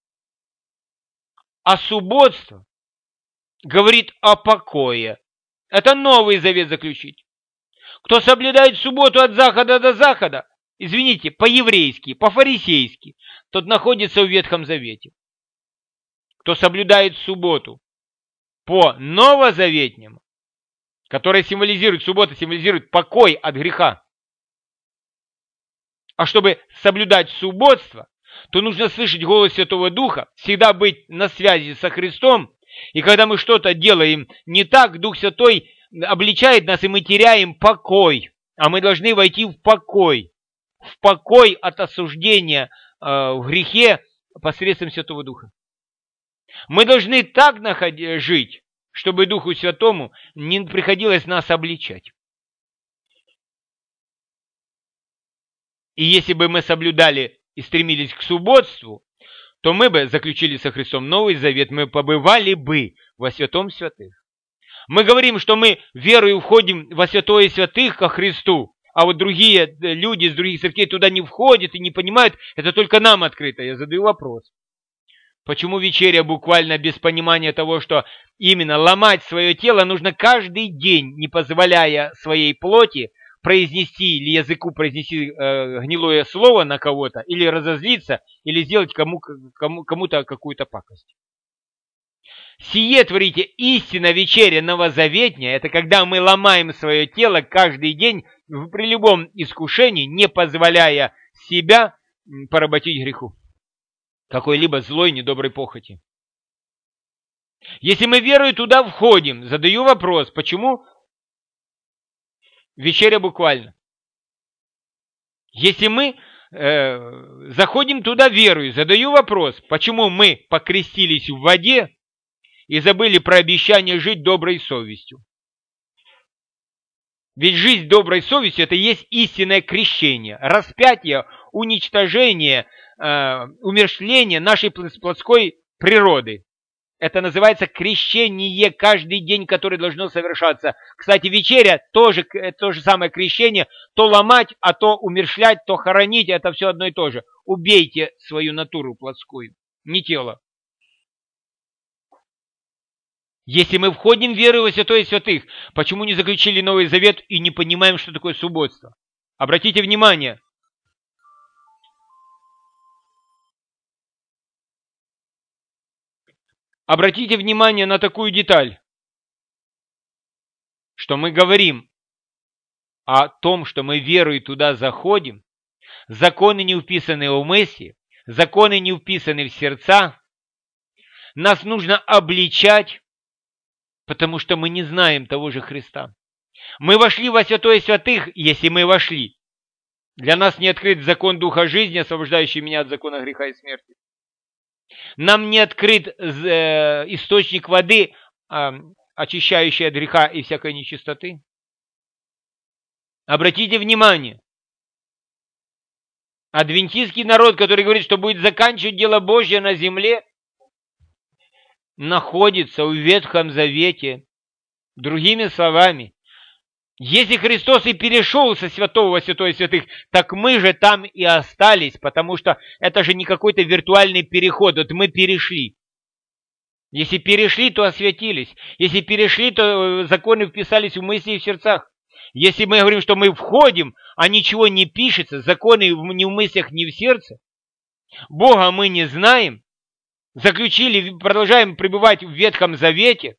А субботство говорит о покое. Это Новый Завет заключить. Кто соблюдает субботу от захода до захода, извините, по-еврейски, по-фарисейски, тот находится в Ветхом Завете. Кто соблюдает субботу по новозаветнему, который символизирует, суббота символизирует покой от греха. А чтобы соблюдать субботство, то нужно слышать голос Святого Духа, всегда быть на связи со Христом. И когда мы что-то делаем не так, Дух Святой обличает нас, и мы теряем покой. А мы должны войти в покой. В покой от осуждения э, в грехе посредством Святого Духа. Мы должны так находить, жить, чтобы Духу Святому не приходилось нас обличать. И если бы мы соблюдали и стремились к субботству, то мы бы заключили со Христом Новый Завет, мы побывали бы во святом святых. Мы говорим, что мы верою входим во святое святых ко Христу, а вот другие люди из других церквей туда не входят и не понимают, это только нам открыто. Я задаю вопрос. Почему вечеря буквально без понимания того, что именно ломать свое тело нужно каждый день, не позволяя своей плоти произнести или языку произнести э, гнилое слово на кого-то, или разозлиться, или сделать кому, кому, кому-то какую-то пакость. Сие, творите, истина вечеря новозаветняя, это когда мы ломаем свое тело каждый день при любом искушении, не позволяя себя поработить греху, какой-либо злой, недоброй похоти. Если мы верою туда входим, задаю вопрос, почему вечеря буквально? Если мы э, заходим туда верою, задаю вопрос, почему мы покрестились в воде и забыли про обещание жить доброй совестью? Ведь жизнь доброй совестью – это и есть истинное крещение, распятие, уничтожение, э, умерщвление нашей плотской природы. Это называется крещение каждый день, которое должно совершаться. Кстати, вечеря тоже то же самое крещение. То ломать, а то умерщвлять, то хоронить. Это все одно и то же. Убейте свою натуру плотскую, не тело. Если мы входим в веру во святое святых, почему не заключили Новый Завет и не понимаем, что такое субботство? Обратите внимание. Обратите внимание на такую деталь, что мы говорим о том, что мы верой туда заходим, законы не вписаны в мысли, законы не вписаны в сердца, нас нужно обличать, потому что мы не знаем того же Христа. Мы вошли во святое святых, если мы вошли. Для нас не открыт закон Духа жизни, освобождающий меня от закона греха и смерти. Нам не открыт э, источник воды, э, очищающий от греха и всякой нечистоты. Обратите внимание. Адвентистский народ, который говорит, что будет заканчивать дело Божье на земле, находится в Ветхом Завете. Другими словами, если Христос и перешел со святого во святое святых, так мы же там и остались, потому что это же не какой-то виртуальный переход, вот мы перешли. Если перешли, то освятились. Если перешли, то законы вписались в мысли и в сердцах. Если мы говорим, что мы входим, а ничего не пишется, законы ни в мыслях, ни в сердце, Бога мы не знаем, заключили, продолжаем пребывать в Ветхом Завете,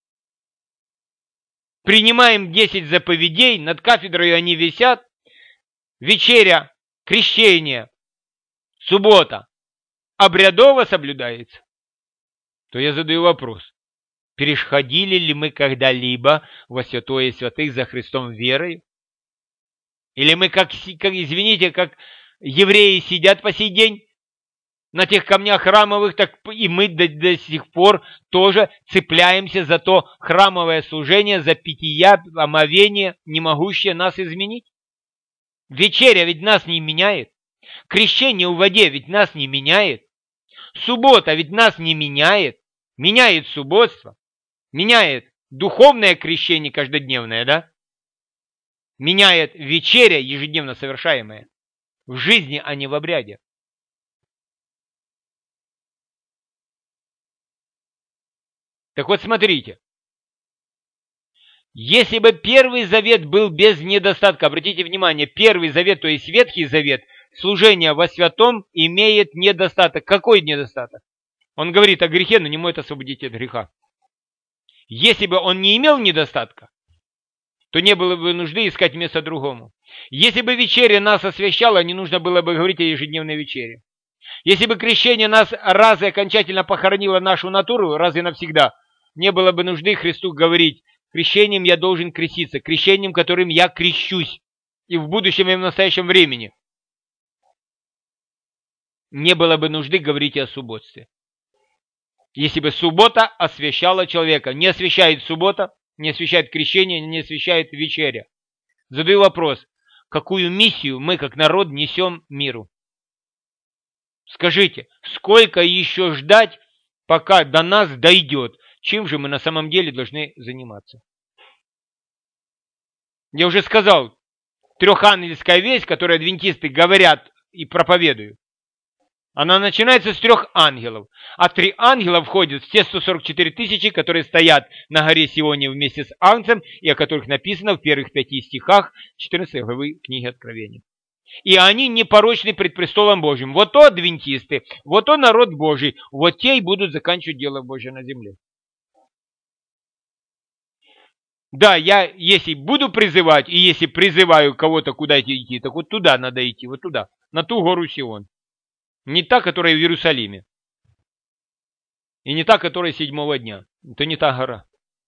принимаем десять заповедей, над кафедрой они висят, вечеря, крещение, суббота обрядово соблюдается, то я задаю вопрос, переходили ли мы когда-либо во святое святых за Христом верой? Или мы, как, как, извините, как евреи сидят по сей день на тех камнях храмовых, так и мы до, до сих пор тоже цепляемся за то храмовое служение, за питья, омовение, не могущее нас изменить? Вечеря ведь нас не меняет. Крещение в воде ведь нас не меняет. Суббота ведь нас не меняет. Меняет субботство. Меняет духовное крещение каждодневное, да? Меняет вечеря ежедневно совершаемая. В жизни, а не в обряде. Так вот, смотрите. Если бы Первый Завет был без недостатка, обратите внимание, Первый Завет, то есть Ветхий Завет, служение во святом имеет недостаток. Какой недостаток? Он говорит о грехе, но не может освободить от греха. Если бы он не имел недостатка, то не было бы нужды искать место другому. Если бы вечеря нас освящала, не нужно было бы говорить о ежедневной вечере. Если бы крещение нас раз и окончательно похоронило нашу натуру, раз и навсегда, не было бы нужды Христу говорить, крещением я должен креститься, крещением, которым я крещусь, и в будущем, и в настоящем времени. Не было бы нужды говорить о субботстве. Если бы суббота освящала человека, не освящает суббота, не освящает крещение, не освящает вечеря. Задаю вопрос, какую миссию мы как народ несем миру? Скажите, сколько еще ждать, пока до нас дойдет? Чем же мы на самом деле должны заниматься? Я уже сказал, трехангельская весть, которую адвентисты говорят и проповедуют, она начинается с трех ангелов. А три ангела входят в те сто сорок четыре тысячи, которые стоят на горе Сионе вместе с Агнцем, и о которых написано в первых пяти стихах четырнадцатой главы книги Откровения. И они непорочны пред престолом Божьим. Вот то адвентисты, вот то народ Божий, вот те и будут заканчивать дело Божье на земле. Да, я если буду призывать, и если призываю кого-то куда-то идти, так вот туда надо идти, вот туда, на ту гору Сион. Не та, которая в Иерусалиме. И не та, которая седьмого дня. Это не та гора.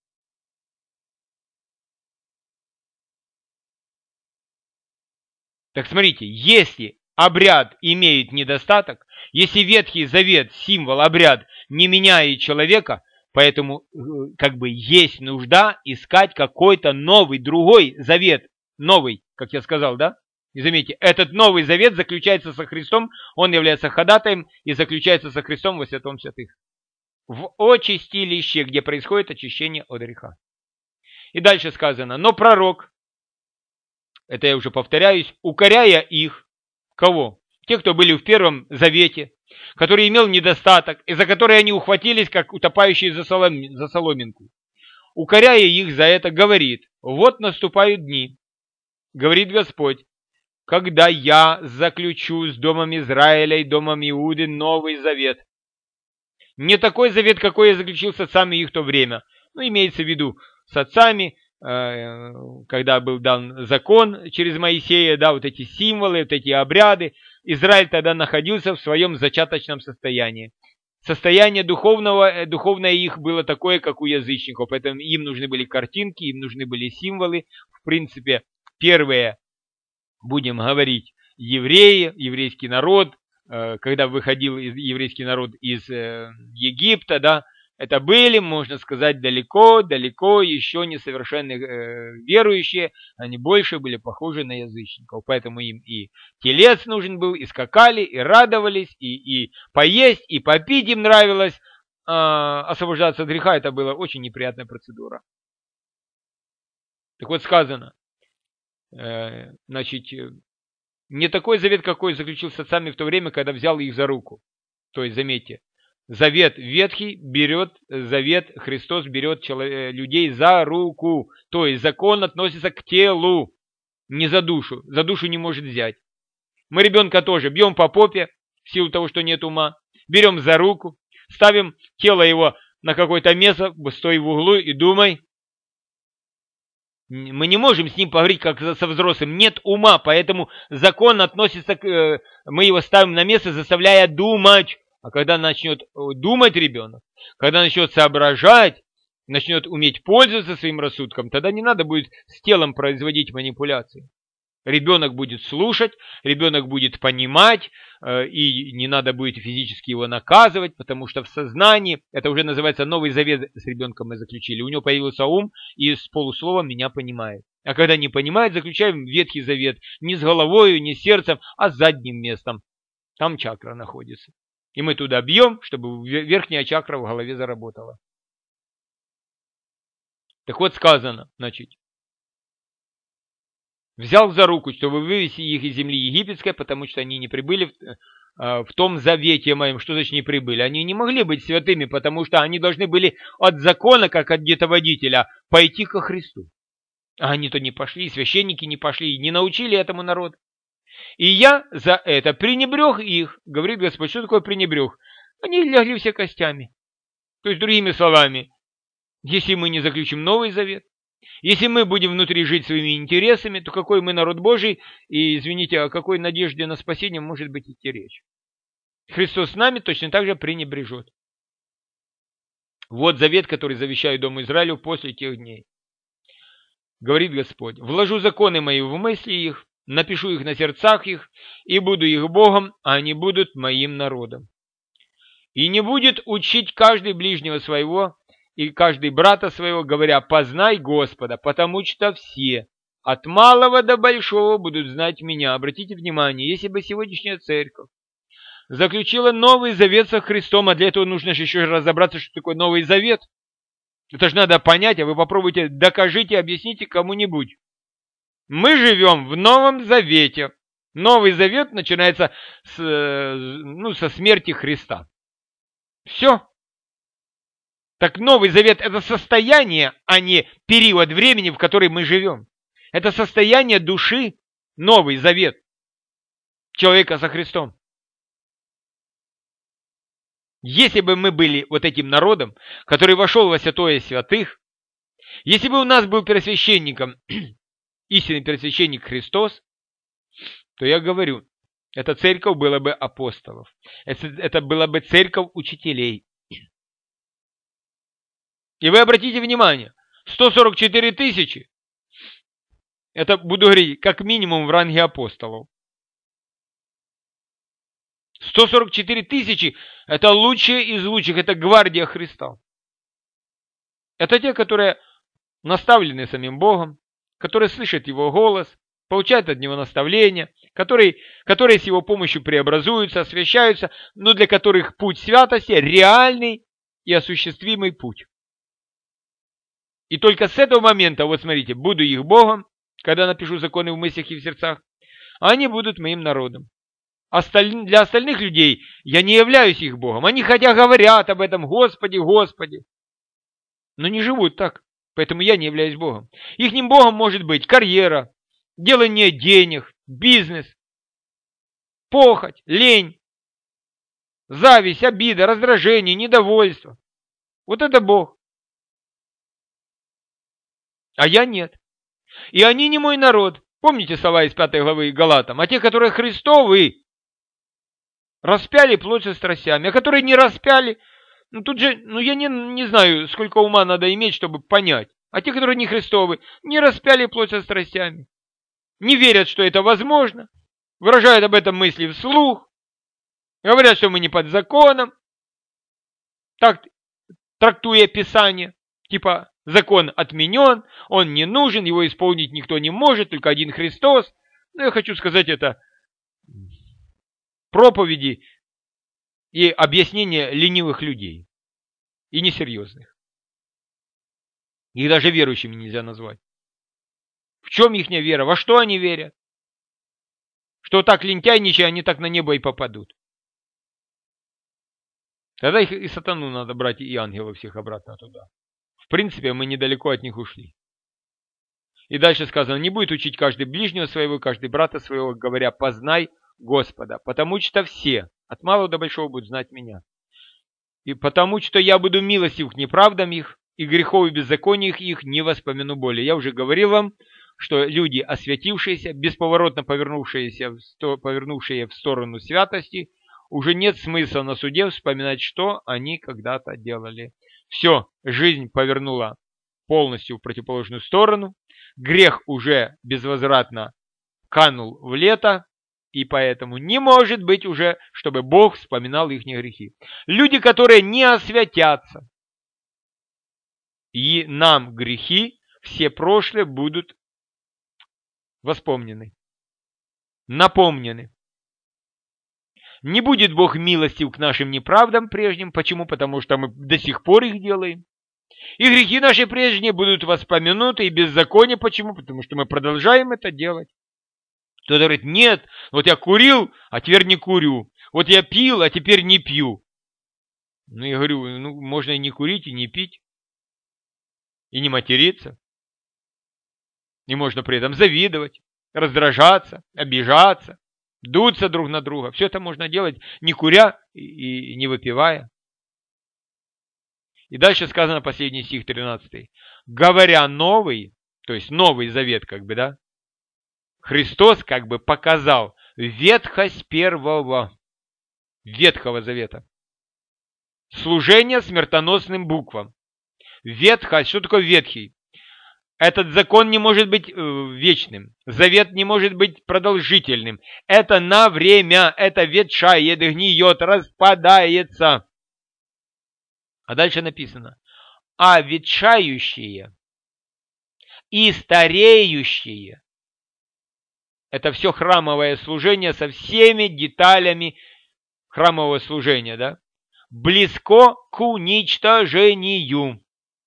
Так смотрите, если обряд имеет недостаток, если Ветхий Завет, символ, обряд не меняет человека, поэтому как бы есть нужда искать какой-то новый, другой завет. Новый, как я сказал, да? И заметьте, этот Новый Завет заключается со Христом, он является ходатаем и заключается со Христом во святом святых. В очистилище, где происходит очищение от греха. И дальше сказано, но пророк, это я уже повторяюсь, укоряя их, кого? Те, кто были в Первом Завете, который имел недостаток, и за который они ухватились, как утопающие за, солом, за соломинку. Укоряя их за это, говорит, вот наступают дни, говорит Господь, когда я заключу с домом Израиля и домом Иуды новый завет. Не такой завет, какой я заключил с отцами их в то время. Ну, имеется в виду с отцами, э, когда был дан закон через Моисея, да, вот эти символы, вот эти обряды. Израиль тогда находился в своем зачаточном состоянии. Состояние духовного, духовное их было такое, как у язычников. Поэтому им нужны были картинки, им нужны были символы. В принципе, первые, будем говорить, евреи, еврейский народ, когда выходил еврейский народ из Египта, да, это были, можно сказать, далеко-далеко еще несовершенные верующие, они больше были похожи на язычников, поэтому им и телец нужен был, и скакали, и радовались, и, и поесть, и попить им нравилось, а освобождаться от греха это была очень неприятная процедура. Так вот сказано, значит, не такой завет, какой заключил с отцами в то время, когда взял их за руку. То есть, заметьте, Завет ветхий берет, завет Христос берет человек, людей за руку. То есть закон относится к телу, не за душу. За душу не может взять. Мы ребенка тоже бьем по попе, в силу того, что нет ума. Берем за руку, ставим тело его на какое-то место, стой в углу и думай. Мы не можем с ним поговорить, как со взрослым. Нет ума, поэтому закон относится к... Мы его ставим на место, заставляя думать. А когда начнет думать ребенок, когда начнет соображать, начнет уметь пользоваться своим рассудком, тогда не надо будет с телом производить манипуляции. Ребенок будет слушать, ребенок будет понимать, и не надо будет физически его наказывать, потому что в сознании, это уже называется новый завет с ребенком мы заключили, у него появился ум и с полуслова меня понимает. А когда не понимает, заключаем Ветхий Завет не с головой, не с сердцем, а с задним местом. Там чакра находится. И мы туда бьем, чтобы верхняя чакра в голове заработала. Так вот сказано, значит, взял за руку, чтобы вывести их из земли египетской, потому что они не прибыли в, в том завете моем. Что значит не прибыли? Они не могли быть святыми, потому что они должны были от закона, как от детоводителя, пойти ко Христу. А они-то не пошли, священники не пошли, не научили этому народ. И я за это пренебрег их, говорит Господь. Что такое пренебрег? Они лягли все костями. То есть, другими словами, если мы не заключим Новый Завет, если мы будем внутри жить своими интересами, то какой мы народ Божий, и, извините, о какой надежде на спасение может быть идти речь? Христос с нами точно так же пренебрежет. Вот завет, который завещаю Дому Израилю после тех дней. Говорит Господь, вложу законы мои в мысли их, напишу их на сердцах их, и буду их Богом, а они будут моим народом. И не будет учить каждый ближнего своего, и каждый брата своего, говоря, познай Господа, потому что все, от малого до большого, будут знать меня. Обратите внимание, если бы сегодняшняя церковь заключила Новый Завет со Христом, а для этого нужно же еще разобраться, что такое Новый Завет. Это же надо понять, а вы попробуйте, докажите, объясните кому-нибудь. Мы живем в Новом Завете. Новый Завет начинается с, ну, со смерти Христа. Все. Так Новый Завет – это состояние, а не период времени, в который мы живем. Это состояние души, Новый Завет человека со Христом. Если бы мы были вот этим народом, который вошел во святое святых, если бы у нас был первосвященником истинный первосвященник Христос, то я говорю, эта церковь была бы апостолов, это, это была бы церковь учителей. И вы обратите внимание, сто сорок четыре тысячи, это буду говорить, как минимум в ранге апостолов. сто сорок четыре тысячи, это лучшие из лучших, это гвардия Христа. Это те, которые наставлены самим Богом, которые слышат Его голос, получают от Него наставления, которые, которые с Его помощью преобразуются, освящаются, но для которых путь святости реальный и осуществимый путь. И только с этого момента, вот смотрите, буду их Богом, когда напишу законы в мыслях и в сердцах, а они будут моим народом. Осталь... Для остальных людей я не являюсь их Богом. Они хотя говорят об этом, Господи, Господи, но не живут так. Поэтому я не являюсь Богом. Ихним Богом может быть карьера, делание денег, бизнес, похоть, лень, зависть, обида, раздражение, недовольство. Вот это Бог. А я нет. И они не мой народ. Помните слова из пятой главы Галатам? А те, которые Христовы, распяли плоть со страстями. А которые не распяли, ну тут же, ну я не, не знаю, сколько ума надо иметь, чтобы понять. А те, которые не Христовы, не распяли плоть со страстями. Не верят, что это возможно. Выражают об этом мысли вслух. Говорят, что мы не под законом. Так трактуя Писание. Типа, закон отменен, он не нужен, его исполнить никто не может, только один Христос. Но я хочу сказать, это проповеди и объяснения ленивых людей. И несерьезных. Их даже верующими нельзя назвать. В чем их вера? Во что они верят? Что так лентяйничая, они так на небо и попадут. Тогда их и сатану надо брать, и ангелов всех обратно туда. В принципе, мы недалеко от них ушли. И дальше сказано, не будет учить каждый ближнего своего, каждый брата своего, говоря, познай Господа, потому что все, от малого до большого, будут знать меня. И потому что я буду милостив к неправдам их, и грехов и беззаконий их не воспомяну более. Я уже говорил вам, что люди, освятившиеся, бесповоротно повернувшиеся, повернувшие в сторону святости, уже нет смысла на суде вспоминать, что они когда-то делали. Все, жизнь повернула полностью в противоположную сторону, грех уже безвозвратно канул в лето, и поэтому не может быть уже, чтобы Бог вспоминал их грехи. Люди, которые не освятятся, и нам грехи все прошлые будут воспомнены, напомнены. Не будет Бог милостив к нашим неправдам прежним. Почему? Потому что мы до сих пор их делаем. И грехи наши прежние будут воспомянуты, и беззаконие. Почему? Потому что мы продолжаем это делать. Кто-то говорит, нет, вот я курил, а теперь не курю. Вот я пил, а теперь не пью. Ну, я говорю, ну, можно и не курить, и не пить, и не материться. И можно при этом завидовать, раздражаться, обижаться, дуться друг на друга. Все это можно делать, не куря и не выпивая. И дальше сказано, последний стих тринадцатый. Говоря новый, то есть Новый Завет, как бы, да, Христос как бы показал ветхость первого, Ветхого Завета. Служение смертоносным буквам. Ветхость, что такое ветхий? Этот закон не может быть вечным. Завет не может быть продолжительным. Это на время, это ветшает, гниет, распадается. А дальше написано. А ветшающие и стареющие. Это все храмовое служение со всеми деталями храмового служения, да? Близко к уничтожению.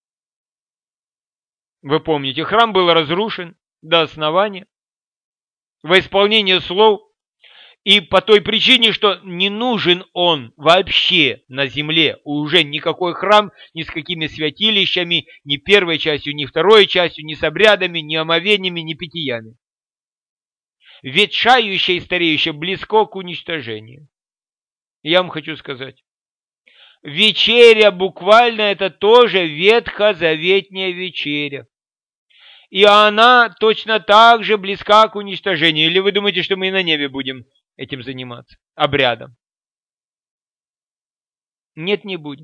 Вы помните, храм был разрушен до основания во исполнение слов, и по той причине, что не нужен он вообще на земле, уже никакой храм ни с какими святилищами, ни первой частью, ни второй частью, ни с обрядами, ни омовениями, ни питьями. Ветшающее и стареющее близко к уничтожению. Я вам хочу сказать, вечеря буквально это тоже ветхозаветняя вечеря. И она точно так же близка к уничтожению. Или вы думаете, что мы и на небе будем этим заниматься, обрядом? Нет, не будем.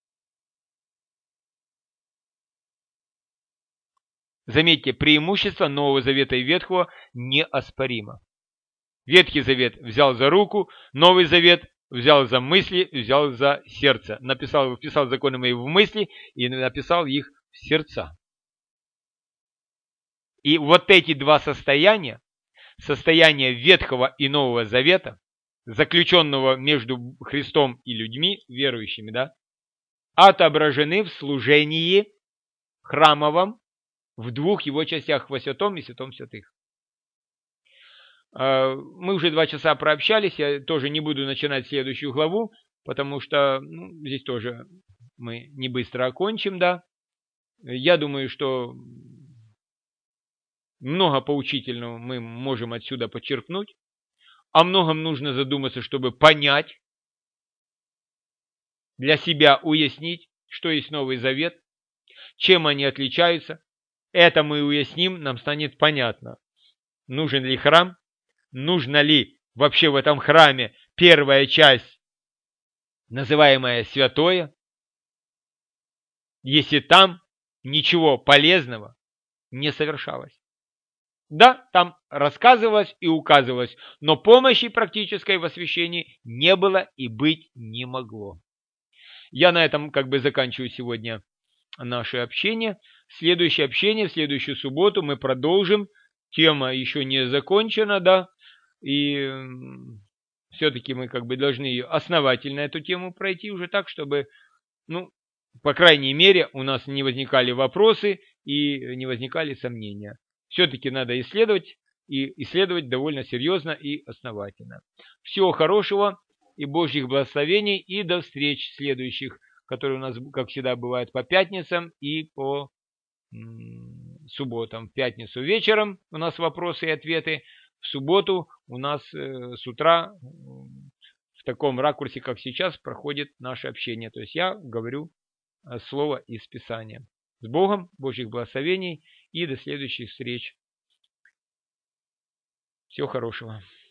Заметьте, преимущество Нового Завета и Ветхого неоспоримо. Ветхий Завет взял за руку, Новый Завет взял за мысли, взял за сердце. Написал, вписал законы мои в мысли и написал их в сердца. И вот эти два состояния, состояние Ветхого и Нового Завета, заключенного между Христом и людьми, верующими, да, отображены в служении храмовом в двух его частях, во святом и святом святых. Мы уже два часа прообщались, я тоже не буду начинать следующую главу, потому что ну, здесь тоже мы не быстро окончим, да. Я думаю, что много поучительного мы можем отсюда подчеркнуть. О многом нужно задуматься, чтобы понять, для себя уяснить, что есть Новый Завет, чем они отличаются. Это мы уясним, нам станет понятно, нужен ли храм, нужно ли вообще в этом храме первая часть, называемая святое, если там ничего полезного не совершалось. Да, там рассказывалось и указывалось, но помощи практической в освящении не было и быть не могло. Я на этом как бы заканчиваю сегодня наше общение. Следующее общение, в следующую субботу мы продолжим. Тема еще не закончена, да, и все-таки мы как бы должны ее основательно эту тему пройти уже так, чтобы, ну, по крайней мере, у нас не возникали вопросы и не возникали сомнения. Все-таки надо исследовать, и исследовать довольно серьезно и основательно. Всего хорошего. и Божьих благословений, и до встреч следующих, которые у нас, как всегда, бывают по пятницам и по субботам. В пятницу вечером у нас вопросы и ответы, в субботу у нас э, с утра э, в таком ракурсе, как сейчас, проходит наше общение. То есть я говорю э, слово из Писания. С Богом, Божьих благословений и до следующих встреч. Всего хорошего.